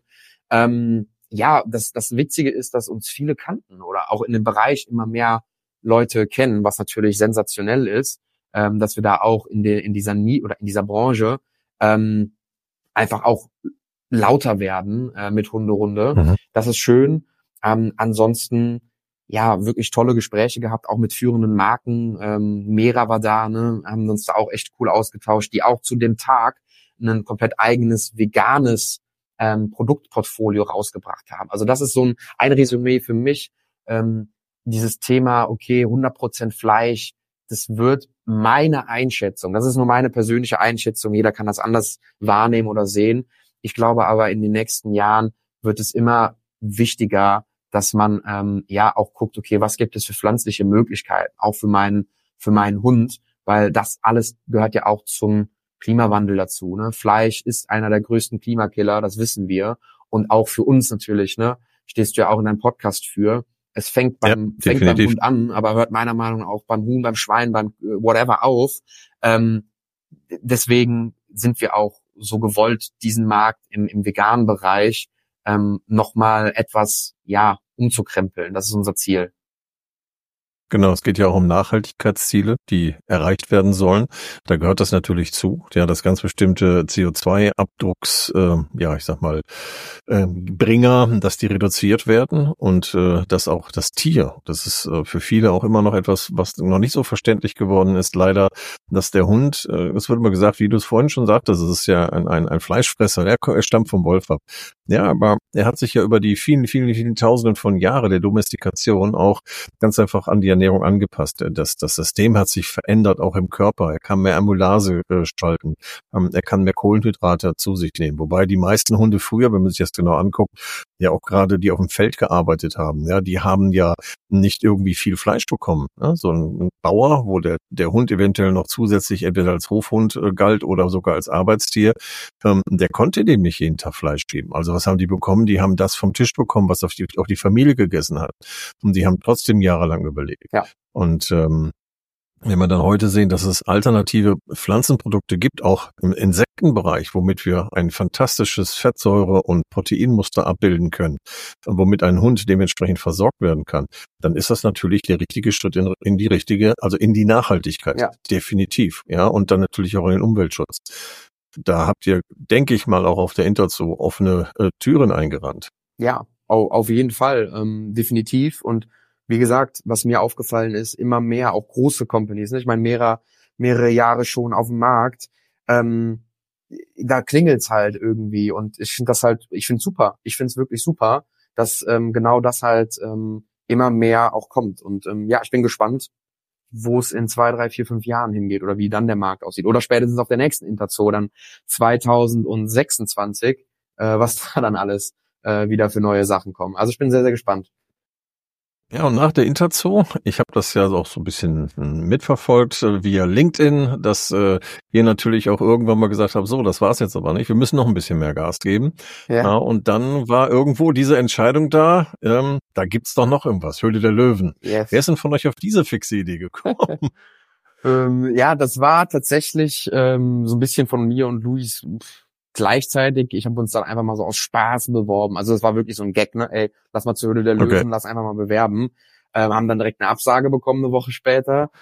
Das Witzige ist, dass uns viele kannten oder auch in dem Bereich immer mehr Leute kennen, was natürlich sensationell ist. Dass wir da auch in dieser Branche einfach auch lauter werden mit Hunderunde. Das ist schön. Ansonsten ja wirklich tolle Gespräche gehabt, auch mit führenden Marken. Mera war da, ne, haben uns da auch echt cool ausgetauscht, die auch zu dem Tag ein komplett eigenes veganes Produktportfolio rausgebracht haben. Also das ist so ein Resümee für mich. Dieses Thema, okay, 100% Fleisch, das wird meine Einschätzung, das ist nur meine persönliche Einschätzung, jeder kann das anders wahrnehmen oder sehen. Ich glaube aber, in den nächsten Jahren wird es immer wichtiger, dass man auch guckt, okay, was gibt es für pflanzliche Möglichkeiten, auch für meinen Hund, weil das alles gehört ja auch zum Klimawandel dazu. Ne? Fleisch ist einer der größten Klimakiller, das wissen wir. Und auch für uns natürlich, ne, stehst du ja auch in deinem Podcast für. Es fängt beim Hund an, aber hört meiner Meinung nach auch beim Huhn, beim Schwein, beim whatever auf. Deswegen sind wir auch so gewollt, diesen Markt im veganen Bereich nochmal etwas umzukrempeln. Das ist unser Ziel. Genau, es geht ja auch um Nachhaltigkeitsziele, die erreicht werden sollen. Da gehört das natürlich zu, ja, das ganz bestimmte CO2-Abdrucks, Bringer, dass die reduziert werden und dass auch das Tier, das ist für viele auch immer noch etwas, was noch nicht so verständlich geworden ist, leider, dass der Hund, es wird immer gesagt, wie du es vorhin schon sagtest, es ist ja ein Fleischfresser, er stammt vom Wolf ab. Ja, aber er hat sich ja über die vielen, vielen, vielen Tausenden von Jahren der Domestikation auch ganz einfach an die Ernährung angepasst. Das System hat sich verändert, auch im Körper. Er kann mehr Amylase schalten. Er kann mehr Kohlenhydrate zu sich nehmen. Wobei die meisten Hunde früher, wenn man sich das genau anguckt, ja auch gerade die auf dem Feld gearbeitet haben, ja, die haben ja nicht irgendwie viel Fleisch bekommen. Ja? So ein Bauer, wo der Hund eventuell noch zusätzlich entweder als Hofhund galt oder sogar als Arbeitstier, der konnte dem nicht jeden Tag Fleisch geben. Also was haben die bekommen? Die haben das vom Tisch bekommen, was auch die Familie gegessen hat. Und die haben trotzdem jahrelang überlebt. Ja. Und wenn wir dann heute sehen, dass es alternative Pflanzenprodukte gibt, auch im Insektenbereich, womit wir ein fantastisches Fettsäure- und Proteinmuster abbilden können, womit ein Hund dementsprechend versorgt werden kann, dann ist das natürlich der richtige Schritt in die Nachhaltigkeit. Ja. Definitiv. Ja, und dann natürlich auch in den Umweltschutz. Da habt ihr, denke ich mal, auch auf der Interzoo offene Türen eingerannt. Ja, auf jeden Fall, definitiv. Und wie gesagt, was mir aufgefallen ist, immer mehr auch große Companies, ne? Ich meine, mehrere Jahre schon auf dem Markt, da klingelt's halt irgendwie und ich finde es super. Ich finde es wirklich super, dass genau das halt immer mehr auch kommt. Und ich bin gespannt, wo es in 2, 3, 4, 5 Jahren hingeht oder wie dann der Markt aussieht. Oder spätestens auf der nächsten Interzoo, dann 2026, was da dann alles wieder für neue Sachen kommen. Also ich bin sehr, sehr gespannt. Ja, und nach der Interzoo, ich habe das ja auch so ein bisschen mitverfolgt via LinkedIn, dass ihr natürlich auch irgendwann mal gesagt habt, so, das war's jetzt aber nicht, wir müssen noch ein bisschen mehr Gas geben. Ja, und dann war irgendwo diese Entscheidung da gibt's doch noch irgendwas, Höhle der Löwen. Yes. Wer ist denn von euch auf diese fixe Idee gekommen? Das war tatsächlich so ein bisschen von mir und Luis gleichzeitig. Ich habe uns dann einfach mal so aus Spaß beworben. Also das war wirklich so ein Gag, ne? Ey, lass mal zur Höhle der Löwen, lass einfach mal bewerben. Haben dann direkt eine Absage bekommen, eine Woche später.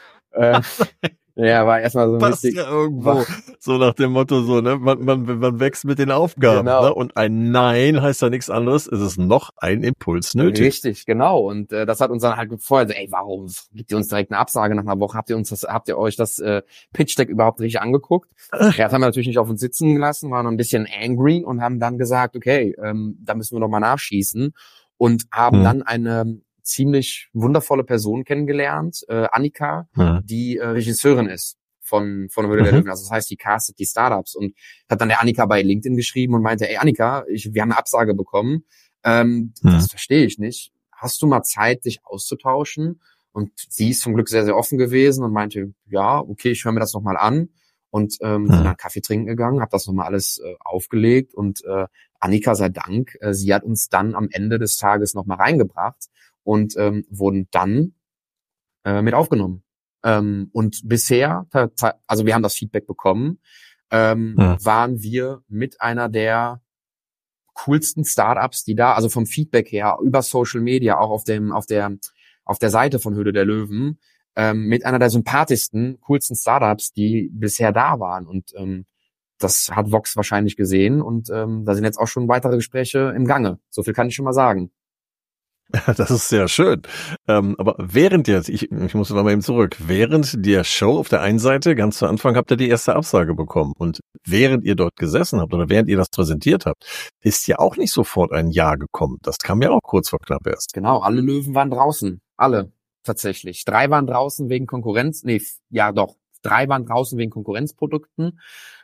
War erstmal so ein passt ja irgendwo. So nach dem Motto so, ne? Man wächst mit den Aufgaben. Genau. Ne? Und ein Nein heißt ja nichts anderes. Es ist noch ein Impuls nötig. Richtig, genau. Und das hat uns dann halt gefreut. Ey, warum gibt ihr uns direkt eine Absage nach einer Woche? Habt ihr euch das Pitch-Deck überhaupt richtig angeguckt? Das haben wir natürlich nicht auf uns sitzen gelassen, waren noch ein bisschen angry und haben dann gesagt, okay, da müssen wir noch mal nachschießen. Und haben dann eine ziemlich wundervolle Person kennengelernt, Annika, die Regisseurin ist von Höhle der Löwen. Also das heißt, die castet die Startups und hat dann der Annika bei LinkedIn geschrieben und meinte, ey Annika, wir haben eine Absage bekommen. Das verstehe ich nicht. Hast du mal Zeit, dich auszutauschen? Und sie ist zum Glück sehr, sehr offen gewesen und meinte, ja, okay, ich höre mir das nochmal an. Und sind dann Kaffee trinken gegangen, habe das nochmal alles aufgelegt und Annika sei Dank, sie hat uns dann am Ende des Tages nochmal reingebracht und wurden dann mit aufgenommen. Und bisher, also wir haben das Feedback bekommen, waren wir mit einer der coolsten Startups, die da, also vom Feedback her, über Social Media, auch auf der Seite von Höhle der Löwen, mit einer der sympathischsten, coolsten Startups, die bisher da waren. Und das hat Vox wahrscheinlich gesehen und da sind jetzt auch schon weitere Gespräche im Gange. So viel kann ich schon mal sagen. Das ist sehr schön. Aber während ich muss noch mal eben zurück, während der Show auf der einen Seite, ganz zu Anfang habt ihr die erste Absage bekommen. Und während ihr dort gesessen habt oder während ihr das präsentiert habt, ist ja auch nicht sofort ein Ja gekommen. Das kam ja auch kurz vor knapp erst. Genau, alle Löwen waren draußen. Alle, tatsächlich. 3 waren draußen wegen Konkurrenz. 3 waren draußen wegen Konkurrenzprodukten.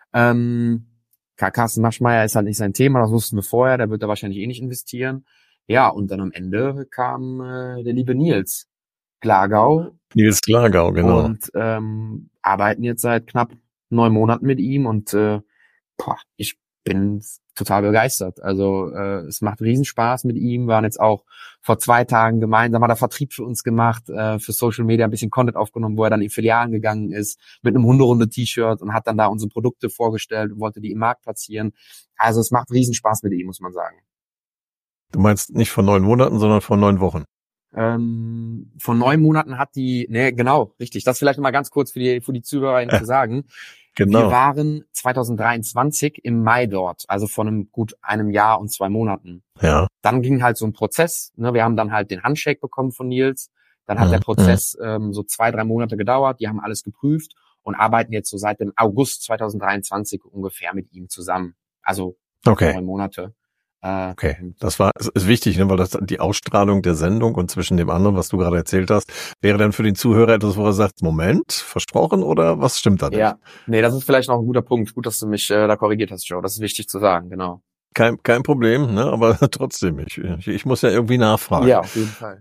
Carsten Maschmeyer ist halt nicht sein Thema, das wussten wir vorher, der wird da wahrscheinlich eh nicht investieren. Ja, und dann am Ende kam der liebe Nils Glagau. Nils Glagau, genau. Und arbeiten jetzt seit knapp 9 Monaten mit ihm und ich bin total begeistert. Also es macht Riesenspaß mit ihm. Wir waren jetzt auch vor 2 Tagen gemeinsam, hat er Vertrieb für uns gemacht, für Social Media ein bisschen Content aufgenommen, wo er dann in Filialen gegangen ist mit einem Hunderunde-T-Shirt und hat dann da unsere Produkte vorgestellt und wollte die im Markt platzieren. Also es macht Riesenspaß mit ihm, muss man sagen. Du meinst nicht vor 9 Monaten, sondern vor 9 Wochen. Vor 9 Monaten hat genau, richtig. Das vielleicht noch mal ganz kurz für die Zuhörer zu sagen. Genau. Wir waren 2023 im Mai dort, also vor einem Jahr und 2 Monaten. Ja. Dann ging halt so ein Prozess, ne? Wir haben dann halt den Handshake bekommen von Nils. Dann hat der Prozess so 2-3 Monate gedauert. Die haben alles geprüft und arbeiten jetzt so seit dem August 2023 ungefähr mit ihm zusammen. Also 9 Monate. Okay, ist wichtig, ne, weil das die Ausstrahlung der Sendung und zwischen dem anderen, was du gerade erzählt hast, wäre dann für den Zuhörer etwas, wo er sagt, Moment, versprochen oder was stimmt da nicht? Ja, nee, das ist vielleicht noch ein guter Punkt. Gut, dass du mich da korrigiert hast, Joe. Das ist wichtig zu sagen, genau. Kein Problem, ne, aber trotzdem, ich muss ja irgendwie nachfragen. Ja, auf jeden Fall.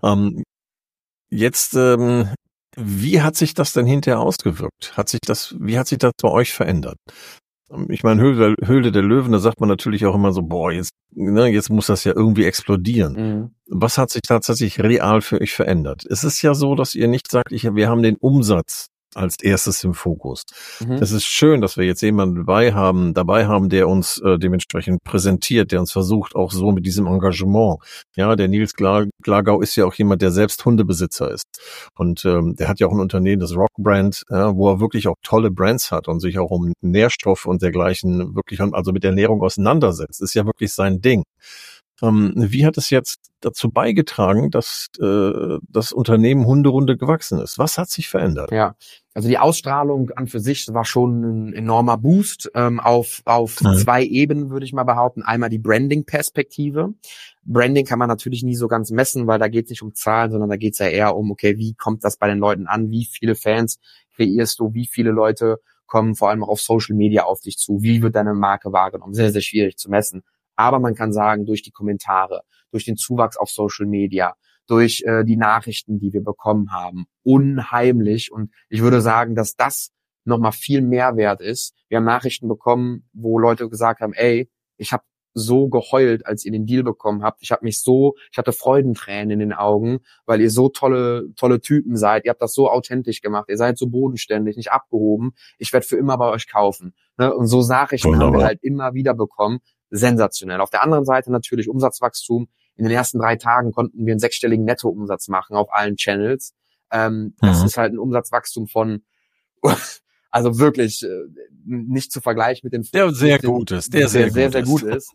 Jetzt, wie hat sich das denn hinterher ausgewirkt? Wie hat sich das bei euch verändert? Ich meine, Höhle der Löwen, da sagt man natürlich auch immer so, boah, jetzt muss das ja irgendwie explodieren. Mhm. Was hat sich tatsächlich real für euch verändert? Es ist ja so, dass ihr nicht sagt, wir haben den Umsatz als erstes im Fokus. Es ist schön, dass wir jetzt jemanden dabei haben, der uns dementsprechend präsentiert, der uns versucht, auch so mit diesem Engagement. Ja, der Nils Glagau ist ja auch jemand, der selbst Hundebesitzer ist. Und der hat ja auch ein Unternehmen, das Rock Brand, wo er wirklich auch tolle Brands hat und sich auch um Nährstoffe und dergleichen wirklich, also mit Ernährung auseinandersetzt. Ist ja wirklich sein Ding. Wie hat es jetzt dazu beigetragen, dass das Unternehmen Hunderunde gewachsen ist? Was hat sich verändert? Ja, also die Ausstrahlung an für sich war schon ein enormer Boost auf 2 Ebenen, würde ich mal behaupten. Einmal die Branding-Perspektive. Branding kann man natürlich nie so ganz messen, weil da geht es nicht um Zahlen, sondern da geht es ja eher um, okay, wie kommt das bei den Leuten an? Wie viele Fans kreierst du? Wie viele Leute kommen vor allem auch auf Social Media auf dich zu? Wie wird deine Marke wahrgenommen? Sehr, sehr schwierig zu messen. Aber man kann sagen, durch die Kommentare, durch den Zuwachs auf Social Media, durch die Nachrichten, die wir bekommen haben, unheimlich. Und ich würde sagen, dass das nochmal viel Mehrwert ist. Wir haben Nachrichten bekommen, wo Leute gesagt haben, ey, ich habe so geheult, als ihr den Deal bekommen habt. Ich hatte Freudentränen in den Augen, weil ihr so tolle Typen seid. Ihr habt das so authentisch gemacht. Ihr seid so bodenständig, nicht abgehoben. Ich werde für immer bei euch kaufen. Ne? Und so Nachrichten haben wir halt immer wieder bekommen. Sensationell. Auf der anderen Seite natürlich Umsatzwachstum. In den ersten 3 Tagen konnten wir einen 6-stelligen Nettoumsatz machen auf allen Channels. Das ist halt ein Umsatzwachstum von, also wirklich nicht zu vergleichen mit den... Der sehr gut ist. Sehr gut ist.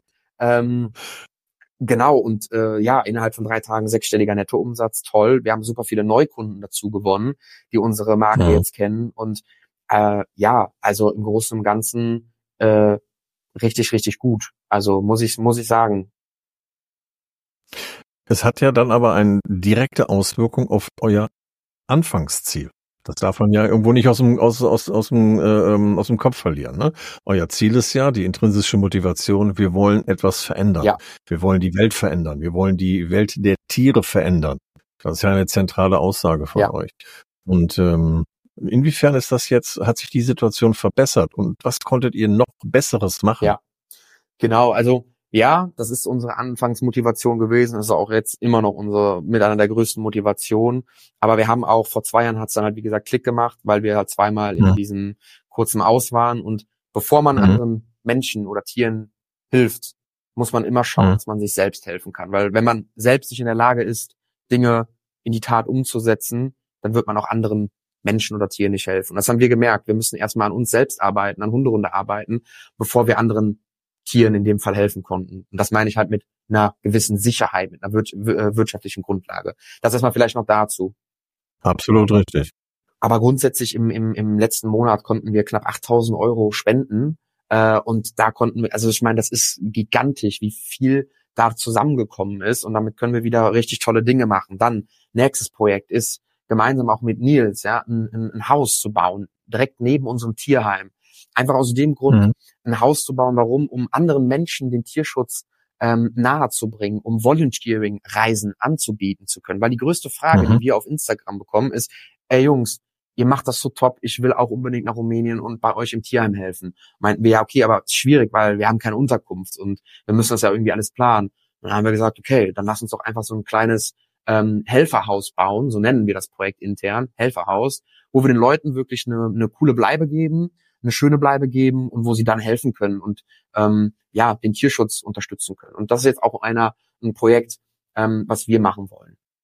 Genau, und innerhalb von 3 Tagen 6-stelliger Nettoumsatz, toll. Wir haben super viele Neukunden dazu gewonnen, die unsere Marke jetzt kennen. Und also im Großen und Ganzen richtig, richtig gut. Also muss ich sagen. Es hat ja dann aber eine direkte Auswirkung auf euer Anfangsziel. Das darf man ja irgendwo nicht aus dem Kopf verlieren. Ne? Euer Ziel ist ja die intrinsische Motivation. Wir wollen etwas verändern. Ja. Wir wollen die Welt verändern. Wir wollen die Welt der Tiere verändern. Das ist ja eine zentrale Aussage von euch. Und inwiefern hat sich die Situation verbessert und was konntet ihr noch Besseres machen? Ja, genau. Also ja, das ist unsere Anfangsmotivation gewesen. Das ist auch jetzt immer noch mit einer der größten Motivationen. Aber wir haben auch vor 2 Jahren, hat es dann halt wie gesagt Klick gemacht, weil wir halt 2-mal in diesem kurzen Aus waren. Und bevor man anderen Menschen oder Tieren hilft, muss man immer schauen, dass man sich selbst helfen kann. Weil wenn man selbst nicht in der Lage ist, Dinge in die Tat umzusetzen, dann wird man auch anderen Menschen oder Tieren nicht helfen. Und das haben wir gemerkt. Wir müssen erstmal an uns selbst arbeiten, an Hunderunde arbeiten, bevor wir anderen Tieren in dem Fall helfen konnten. Und das meine ich halt mit einer gewissen Sicherheit, mit einer wirtschaftlichen Grundlage. Das erstmal vielleicht noch dazu. Absolut richtig. Aber grundsätzlich im letzten Monat konnten wir knapp 8.000 € spenden. Und da konnten wir, also ich meine, das ist gigantisch, wie viel da zusammengekommen ist. Und damit können wir wieder richtig tolle Dinge machen. Dann, nächstes Projekt ist, gemeinsam auch mit Nils, ein Haus zu bauen, direkt neben unserem Tierheim. Einfach aus dem Grund, ein Haus zu bauen. Warum? Um anderen Menschen den Tierschutz nahe zu bringen, um Volunteering-Reisen anzubieten zu können. Weil die größte Frage, die wir auf Instagram bekommen, ist, ey Jungs, ihr macht das so top, ich will auch unbedingt nach Rumänien und bei euch im Tierheim helfen. Meinten wir, ja okay, aber schwierig, weil wir haben keine Unterkunft und wir müssen das ja irgendwie alles planen. Und dann haben wir gesagt, okay, dann lass uns doch einfach so ein kleines Helferhaus bauen, so nennen wir das Projekt intern, Helferhaus, wo wir den Leuten wirklich eine coole Bleibe geben, eine schöne Bleibe geben und wo sie dann helfen können und den Tierschutz unterstützen können. Und das ist jetzt auch ein Projekt, was wir machen wollen.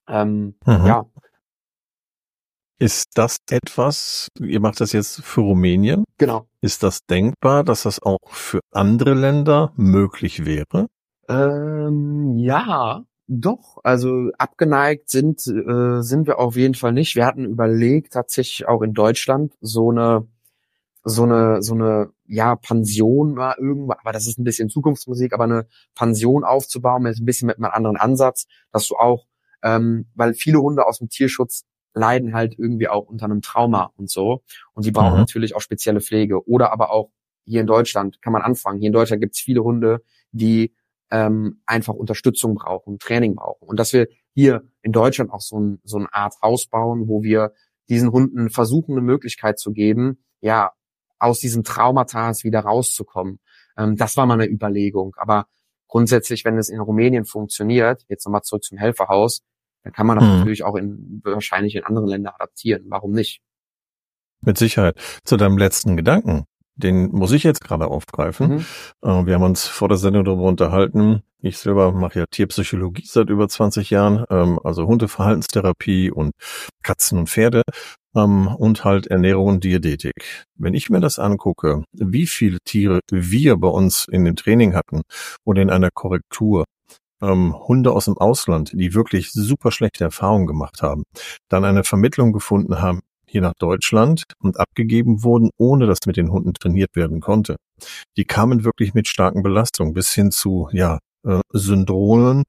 Ja, Ist das etwas, ihr macht das jetzt für Rumänien, genau. ist das denkbar, dass das auch für andere Länder möglich wäre? Ja, doch. Also abgeneigt sind wir auf jeden Fall nicht. Wir hatten überlegt, tatsächlich auch in Deutschland so eine ja Pension war irgendwann, aber das ist ein bisschen Zukunftsmusik, aber eine Pension aufzubauen mit ein bisschen mit einem anderen Ansatz, dass du auch, weil viele Hunde aus dem Tierschutz leiden halt irgendwie auch unter einem Trauma und so, und die brauchen Mhm. natürlich auch spezielle Pflege. Oder aber auch hier in Deutschland kann man anfangen. Hier in Deutschland gibt es viele Hunde, die einfach Unterstützung brauchen, Training brauchen, und dass wir hier in Deutschland auch so eine Art Haus bauen, wo wir diesen Hunden versuchen, eine Möglichkeit zu geben, ja, aus diesen Traumata wieder rauszukommen. Das war mal eine Überlegung. Aber grundsätzlich, wenn es in Rumänien funktioniert, jetzt nochmal zurück zum Helferhaus, dann kann man das natürlich auch wahrscheinlich in anderen Ländern adaptieren. Warum nicht? Mit Sicherheit. Zu deinem letzten Gedanken, den muss ich jetzt gerade aufgreifen. Wir haben uns vor der Sendung darüber unterhalten. Ich selber mache ja Tierpsychologie seit über 20 Jahren, also Hundeverhaltenstherapie und Katzen und Pferde, und halt Ernährung und Diätetik. Wenn ich mir das angucke, wie viele Tiere wir bei uns in dem Training hatten oder in einer Korrektur, Hunde aus dem Ausland, die wirklich super schlechte Erfahrungen gemacht haben, dann eine Vermittlung gefunden haben hier nach Deutschland und abgegeben wurden, ohne dass mit den Hunden trainiert werden konnte. Die kamen wirklich mit starken Belastungen bis hin zu Syndromen.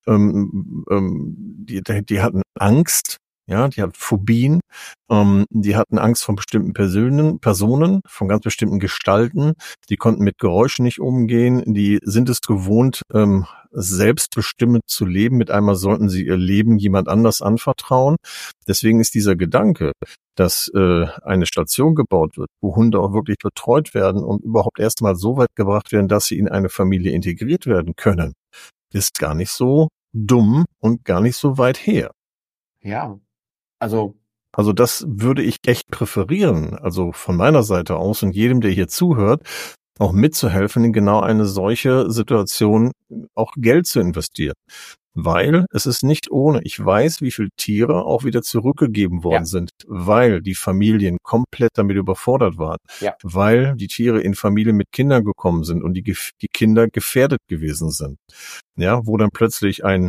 Die hatten Angst. Ja, die hatten Phobien, die hatten Angst von bestimmten Personen, von ganz bestimmten Gestalten, die konnten mit Geräuschen nicht umgehen, die sind es gewohnt, selbstbestimmt zu leben, mit einmal sollten sie ihr Leben jemand anders anvertrauen. Deswegen ist dieser Gedanke, dass eine Station gebaut wird, wo Hunde auch wirklich betreut werden und überhaupt erstmal so weit gebracht werden, dass sie in eine Familie integriert werden können, ist gar nicht so dumm und gar nicht so weit her. Ja, also das würde ich echt präferieren, also von meiner Seite aus und jedem, der hier zuhört, auch mitzuhelfen, in genau eine solche Situation auch Geld zu investieren. Weil es ist nicht ohne. Ich weiß, wie viele Tiere auch wieder zurückgegeben worden sind, weil die Familien komplett damit überfordert waren, weil die Tiere in Familien mit Kindern gekommen sind und die Kinder gefährdet gewesen sind. Ja, wo dann plötzlich ein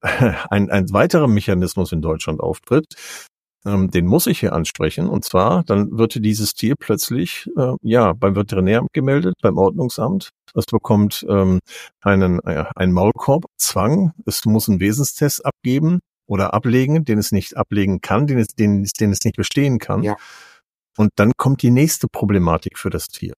weiterer Mechanismus in Deutschland auftritt, den muss ich hier ansprechen, und zwar, dann wird dieses Tier plötzlich beim Veterinäramt gemeldet, beim Ordnungsamt. Es bekommt einen Maulkorbzwang, es muss einen Wesenstest abgeben oder ablegen, den es nicht ablegen kann, den es nicht bestehen kann. Ja. Und dann kommt die nächste Problematik für das Tier.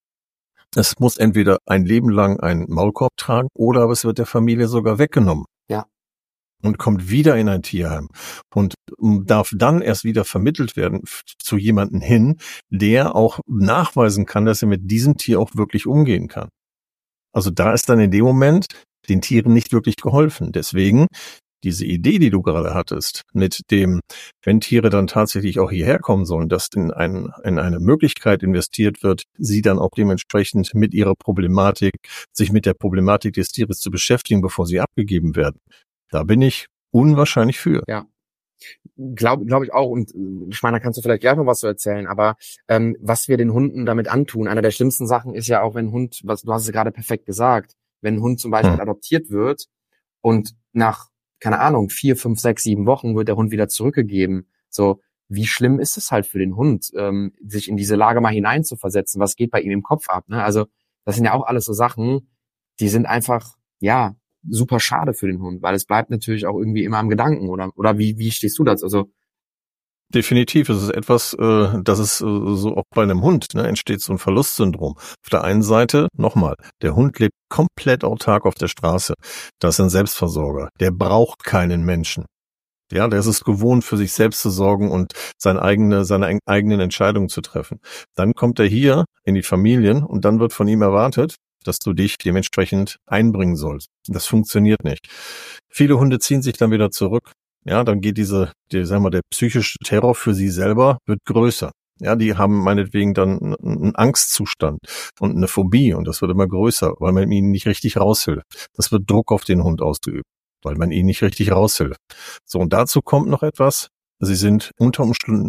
Es muss entweder ein Leben lang einen Maulkorb tragen oder aber es wird der Familie sogar weggenommen. Ja. Und kommt wieder in ein Tierheim und darf dann erst wieder vermittelt werden zu jemandem hin, der auch nachweisen kann, dass er mit diesem Tier auch wirklich umgehen kann. Also da ist dann in dem Moment den Tieren nicht wirklich geholfen. Deswegen diese Idee, die du gerade hattest, mit dem, wenn Tiere dann tatsächlich auch hierher kommen sollen, dass in eine Möglichkeit investiert wird, sie dann auch dementsprechend mit ihrer Problematik, sich mit der Problematik des Tieres zu beschäftigen, bevor sie abgegeben werden. Da bin ich unwahrscheinlich für. Ja, glaube ich auch. Und ich meine, da kannst du vielleicht gleich noch was zu erzählen. Aber was wir den Hunden damit antun, einer der schlimmsten Sachen ist ja auch, wenn ein Hund, du hast es gerade perfekt gesagt, wenn ein Hund zum Beispiel adoptiert wird und nach, keine Ahnung, 4, 5, 6, 7 Wochen wird der Hund wieder zurückgegeben. So, wie schlimm ist es halt für den Hund, sich in diese Lage mal hineinzuversetzen? Was geht bei ihm im Kopf ab? Ne? Also das sind ja auch alles so Sachen, die sind einfach, ja, super schade für den Hund, weil es bleibt natürlich auch irgendwie immer am Gedanken, oder wie stehst du dazu? Also definitiv, es ist etwas, das ist so auch bei einem Hund, ne, entsteht so ein Verlustsyndrom. Auf der einen Seite, nochmal, der Hund lebt komplett autark auf der Straße. Das ist ein Selbstversorger. Der braucht keinen Menschen. Ja, der ist es gewohnt, für sich selbst zu sorgen und seine eigenen Entscheidungen zu treffen. Dann kommt er hier in die Familien und dann wird von ihm erwartet, dass du dich dementsprechend einbringen sollst. Das funktioniert nicht. Viele Hunde ziehen sich dann wieder zurück. Ja, dann geht der psychische Terror für sie selber wird größer. Ja, die haben meinetwegen dann einen Angstzustand und eine Phobie und das wird immer größer, weil man ihnen nicht richtig raushilft. Das wird Druck auf den Hund ausgeübt. weil man ihnen nicht richtig raushilft. So, und dazu kommt noch etwas. Sie sind unter Umständen,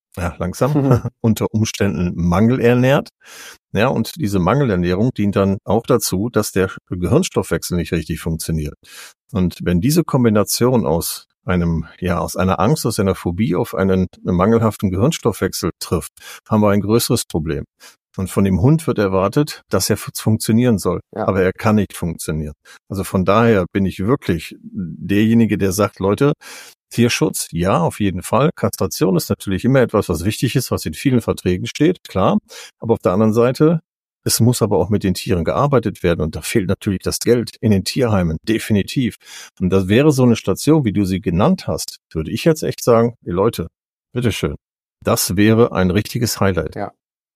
unter Umständen mangelernährt. Ja, und diese Mangelernährung dient dann auch dazu, dass der Gehirnstoffwechsel nicht richtig funktioniert. Und wenn diese Kombination aus einer Angst, aus einer Phobie auf einen mangelhaften Gehirnstoffwechsel trifft, haben wir ein größeres Problem. Und von dem Hund wird erwartet, dass er funktionieren soll. Ja. Aber er kann nicht funktionieren. Also von daher bin ich wirklich derjenige, der sagt, Leute, Tierschutz, ja, auf jeden Fall. Kastration ist natürlich immer etwas, was wichtig ist, was in vielen Verträgen steht, klar. Aber auf der anderen Seite, es muss aber auch mit den Tieren gearbeitet werden. Und da fehlt natürlich das Geld in den Tierheimen, definitiv. Und das wäre so eine Station, wie du sie genannt hast, würde ich jetzt echt sagen, Leute, bitteschön. Das wäre ein richtiges Highlight. Ja.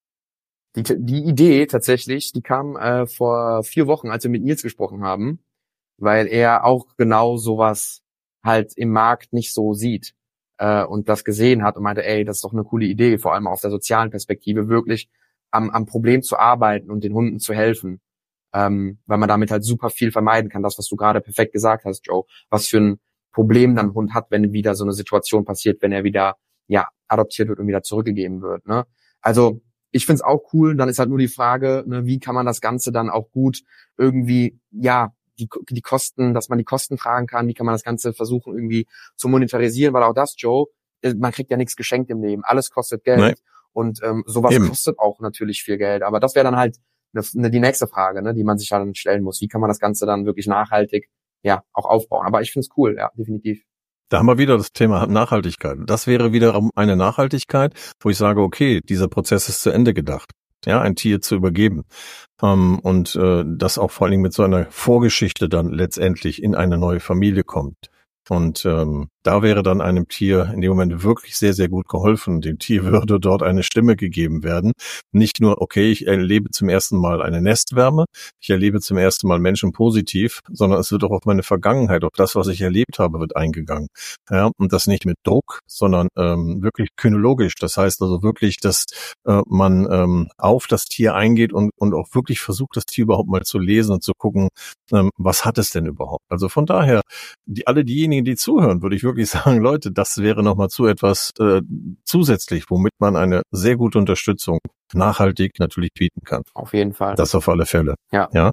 Die Idee tatsächlich, die kam vor 4 Wochen, als wir mit Nils gesprochen haben, weil er auch genau sowas halt im Markt nicht so sieht und das gesehen hat und meinte, ey, das ist doch eine coole Idee, vor allem aus der sozialen Perspektive, wirklich am Problem zu arbeiten und den Hunden zu helfen, weil man damit halt super viel vermeiden kann. Das, was du gerade perfekt gesagt hast, Joe, was für ein Problem dann ein Hund hat, wenn wieder so eine Situation passiert, wenn er wieder adoptiert wird und wieder zurückgegeben wird. Ne? Also ich find's auch cool. Dann ist halt nur die Frage, ne, wie kann man das Ganze dann auch gut irgendwie, die Kosten, dass man die Kosten tragen kann, wie kann man das Ganze versuchen irgendwie zu monetarisieren, weil auch das, Joe, man kriegt ja nichts geschenkt im Leben, alles kostet Geld. Nein. Und sowas kostet auch natürlich viel Geld, aber das wäre dann halt die nächste Frage, ne, die man sich dann stellen muss, wie kann man das Ganze dann wirklich nachhaltig auch aufbauen, aber ich find's cool, ja, definitiv. Da haben wir wieder das Thema Nachhaltigkeit. Das wäre wiederum eine Nachhaltigkeit, wo ich sage, okay, dieser Prozess ist zu Ende gedacht. Ja, ein Tier zu übergeben. Und das auch vor allen Dingen mit so einer Vorgeschichte dann letztendlich in eine neue Familie kommt. Und da wäre dann einem Tier in dem Moment wirklich sehr, sehr gut geholfen. Dem Tier würde dort eine Stimme gegeben werden. Nicht nur, okay, ich erlebe zum ersten Mal eine Nestwärme, ich erlebe zum ersten Mal Menschen positiv, sondern es wird auch auf meine Vergangenheit, auf das, was ich erlebt habe, wird eingegangen. Ja, und das nicht mit Druck, sondern wirklich kynologisch. Das heißt also wirklich, dass man auf das Tier eingeht und auch wirklich versucht, das Tier überhaupt mal zu lesen und zu gucken, was hat es denn überhaupt. Also von daher, alle diejenigen, die zuhören, würde ich wirklich sagen, Leute, das wäre nochmal etwas zusätzlich, womit man eine sehr gute Unterstützung nachhaltig natürlich bieten kann. Auf jeden Fall. Das auf alle Fälle. Ja.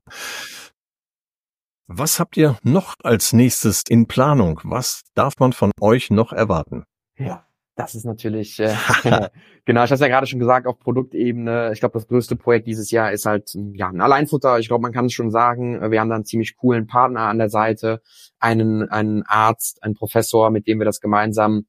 Was habt ihr noch als nächstes in Planung? Was darf man von euch noch erwarten? Ja, das ist natürlich, genau, ich habe es ja gerade schon gesagt, auf Produktebene, ich glaube, das größte Projekt dieses Jahr ist halt ein Alleinfutter. Ich glaube, man kann es schon sagen, wir haben da einen ziemlich coolen Partner an der Seite, einen Arzt, einen Professor, mit dem wir das gemeinsam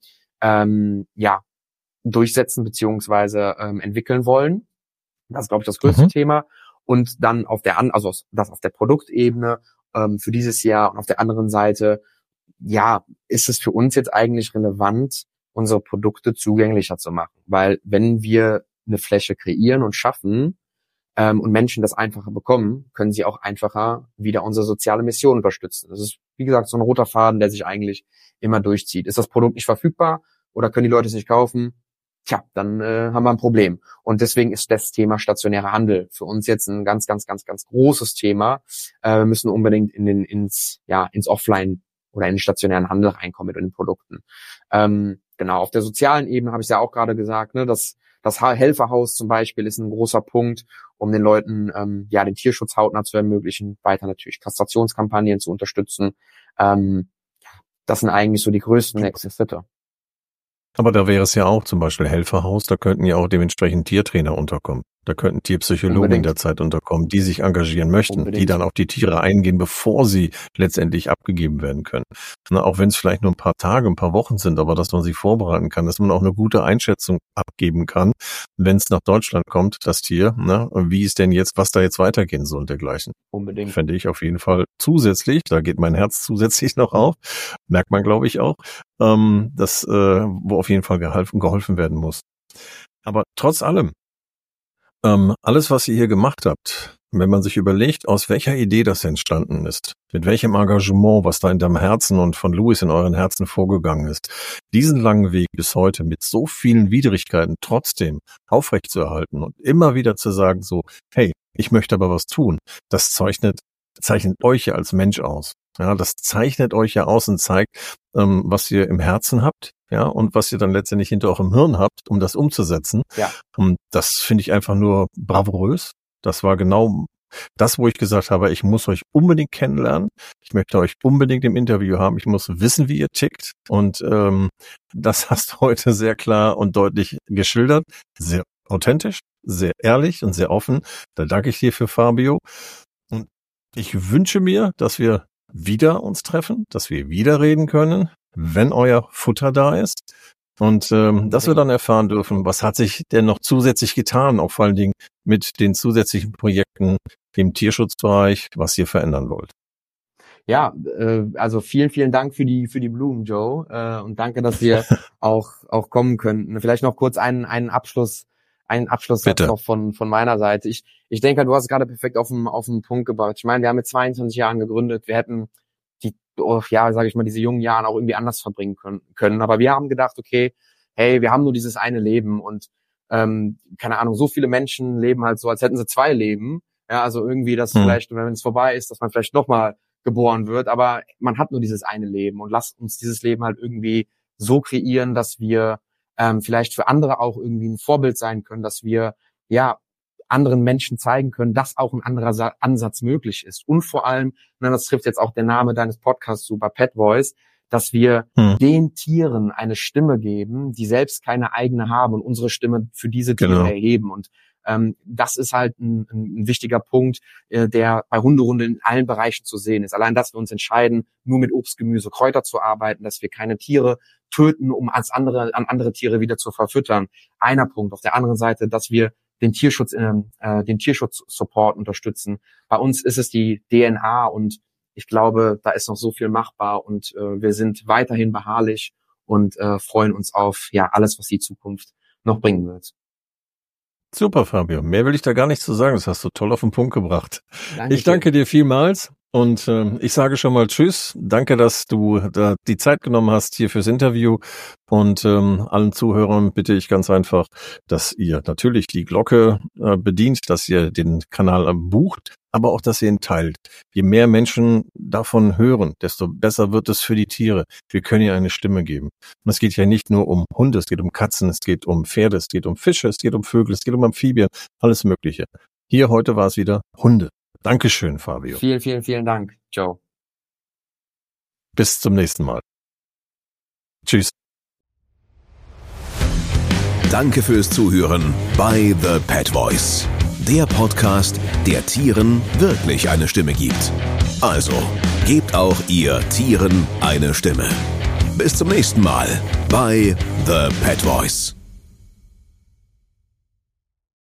durchsetzen beziehungsweise entwickeln wollen. Das ist, glaube ich, das größte Thema. Und dann auf der Produktebene für dieses Jahr und auf der anderen Seite, ist es für uns jetzt eigentlich relevant, unsere Produkte zugänglicher zu machen. Weil wenn wir eine Fläche kreieren und schaffen und Menschen das einfacher bekommen, können sie auch einfacher wieder unsere soziale Mission unterstützen. Das ist, wie gesagt, so ein roter Faden, der sich eigentlich immer durchzieht. Ist das Produkt nicht verfügbar oder können die Leute es nicht kaufen? Dann haben wir ein Problem. Und deswegen ist das Thema stationärer Handel für uns jetzt ein ganz, ganz, ganz, ganz großes Thema. Wir müssen unbedingt ins Offline oder in den stationären Handel reinkommen mit den Produkten. Genau, auf der sozialen Ebene habe ich ja auch gerade gesagt, ne, das Helferhaus zum Beispiel ist ein großer Punkt, um den Leuten den Tierschutz hautnah zu ermöglichen, weiter natürlich Kastrationskampagnen zu unterstützen. Das sind eigentlich so die größten nächsten Schritte. Aber da wäre es ja auch zum Beispiel Helferhaus, da könnten ja auch dementsprechend Tiertrainer unterkommen. Da könnten Tierpsychologen in der Zeit unterkommen, die sich engagieren möchten, die dann auf die Tiere eingehen, bevor sie letztendlich abgegeben werden können. Auch wenn es vielleicht nur ein paar Tage, ein paar Wochen sind, aber dass man sie vorbereiten kann, dass man auch eine gute Einschätzung abgeben kann, wenn es nach Deutschland kommt, das Tier, wie ist denn jetzt, was da jetzt weitergehen soll und dergleichen. Unbedingt. Fände ich auf jeden Fall zusätzlich, da geht mein Herz zusätzlich noch auf, merkt man, glaube ich, auch, dass wo auf jeden Fall geholfen werden muss. Aber trotz allem, alles, was ihr hier gemacht habt, wenn man sich überlegt, aus welcher Idee das entstanden ist, mit welchem Engagement, was da in deinem Herzen und von Louis in euren Herzen vorgegangen ist, diesen langen Weg bis heute mit so vielen Widrigkeiten trotzdem aufrechtzuerhalten und immer wieder zu sagen so, hey, ich möchte aber was tun, das zeichnet euch ja als Mensch aus. Ja, das zeichnet euch ja aus und zeigt, was ihr im Herzen habt, ja, und was ihr dann letztendlich hinter eurem Hirn habt, um das umzusetzen. Ja. Und das finde ich einfach nur bravourös. Das war genau das, wo ich gesagt habe, ich muss euch unbedingt kennenlernen. Ich möchte euch unbedingt im Interview haben. Ich muss wissen, wie ihr tickt. Und das hast du heute sehr klar und deutlich geschildert. Sehr authentisch, sehr ehrlich und sehr offen. Da danke ich dir für, Fabio. Und ich wünsche mir, dass wir wieder uns treffen, dass wir wieder reden können, wenn euer Futter da ist. Und dass wir dann erfahren dürfen, was hat sich denn noch zusätzlich getan, auch vor allen Dingen mit den zusätzlichen Projekten im Tierschutzbereich, was ihr verändern wollt. Ja, also vielen Dank für die Blumen, Joe, und danke, dass wir auch kommen könnten. Vielleicht noch kurz einen Abschlusssatz noch von meiner Seite. Ich denke, du hast es gerade perfekt auf den Punkt gebracht. Ich meine, wir haben mit 22 Jahren gegründet. Wir hätten diese jungen Jahren auch irgendwie anders verbringen können. Aber wir haben gedacht, okay, hey, wir haben nur dieses eine Leben und keine Ahnung, so viele Menschen leben halt so, als hätten sie 2 Leben. Ja, also irgendwie, dass vielleicht, wenn es vorbei ist, dass man vielleicht nochmal geboren wird, aber man hat nur dieses eine Leben und lasst uns dieses Leben halt irgendwie so kreieren, dass wir vielleicht für andere auch irgendwie ein Vorbild sein können, dass wir anderen Menschen zeigen können, dass auch ein anderer Ansatz möglich ist. Und vor allem, das trifft jetzt auch der Name deines Podcasts super, Pet Voice, dass wir den Tieren eine Stimme geben, die selbst keine eigene haben und unsere Stimme für diese Tiere erheben. Und das ist halt ein wichtiger Punkt, der bei Hunderunde in allen Bereichen zu sehen ist. Allein, dass wir uns entscheiden, nur mit Obst, Gemüse, Kräuter zu arbeiten, dass wir keine Tiere töten, um an andere Tiere wieder zu verfüttern. Einer Punkt. Auf der anderen Seite, dass wir den Tierschutz-Support unterstützen. Bei uns ist es die DNA und ich glaube, da ist noch so viel machbar und wir sind weiterhin beharrlich und freuen uns auf alles, was die Zukunft noch bringen wird. Super, Fabio. Mehr will ich da gar nicht zu sagen. Das hast du toll auf den Punkt gebracht. Danke Ich danke dir vielmals und ich sage schon mal Tschüss. Danke, dass du da die Zeit genommen hast hier fürs Interview und allen Zuhörern bitte ich ganz einfach, dass ihr natürlich die Glocke bedient, dass ihr den Kanal bucht, aber auch, dass ihr ihn teilt. Je mehr Menschen davon hören, desto besser wird es für die Tiere. Wir können ihr eine Stimme geben. Und es geht ja nicht nur um Hunde, es geht um Katzen, es geht um Pferde, es geht um Fische, es geht um Vögel, es geht um Amphibien, alles Mögliche. Hier heute war es wieder Hunde. Dankeschön, Fabio. Vielen Dank, Joe. Bis zum nächsten Mal. Tschüss. Danke fürs Zuhören bei The Pet Voice. Der Podcast, der Tieren wirklich eine Stimme gibt. Also, gebt auch ihr Tieren eine Stimme. Bis zum nächsten Mal bei The Pet Voice.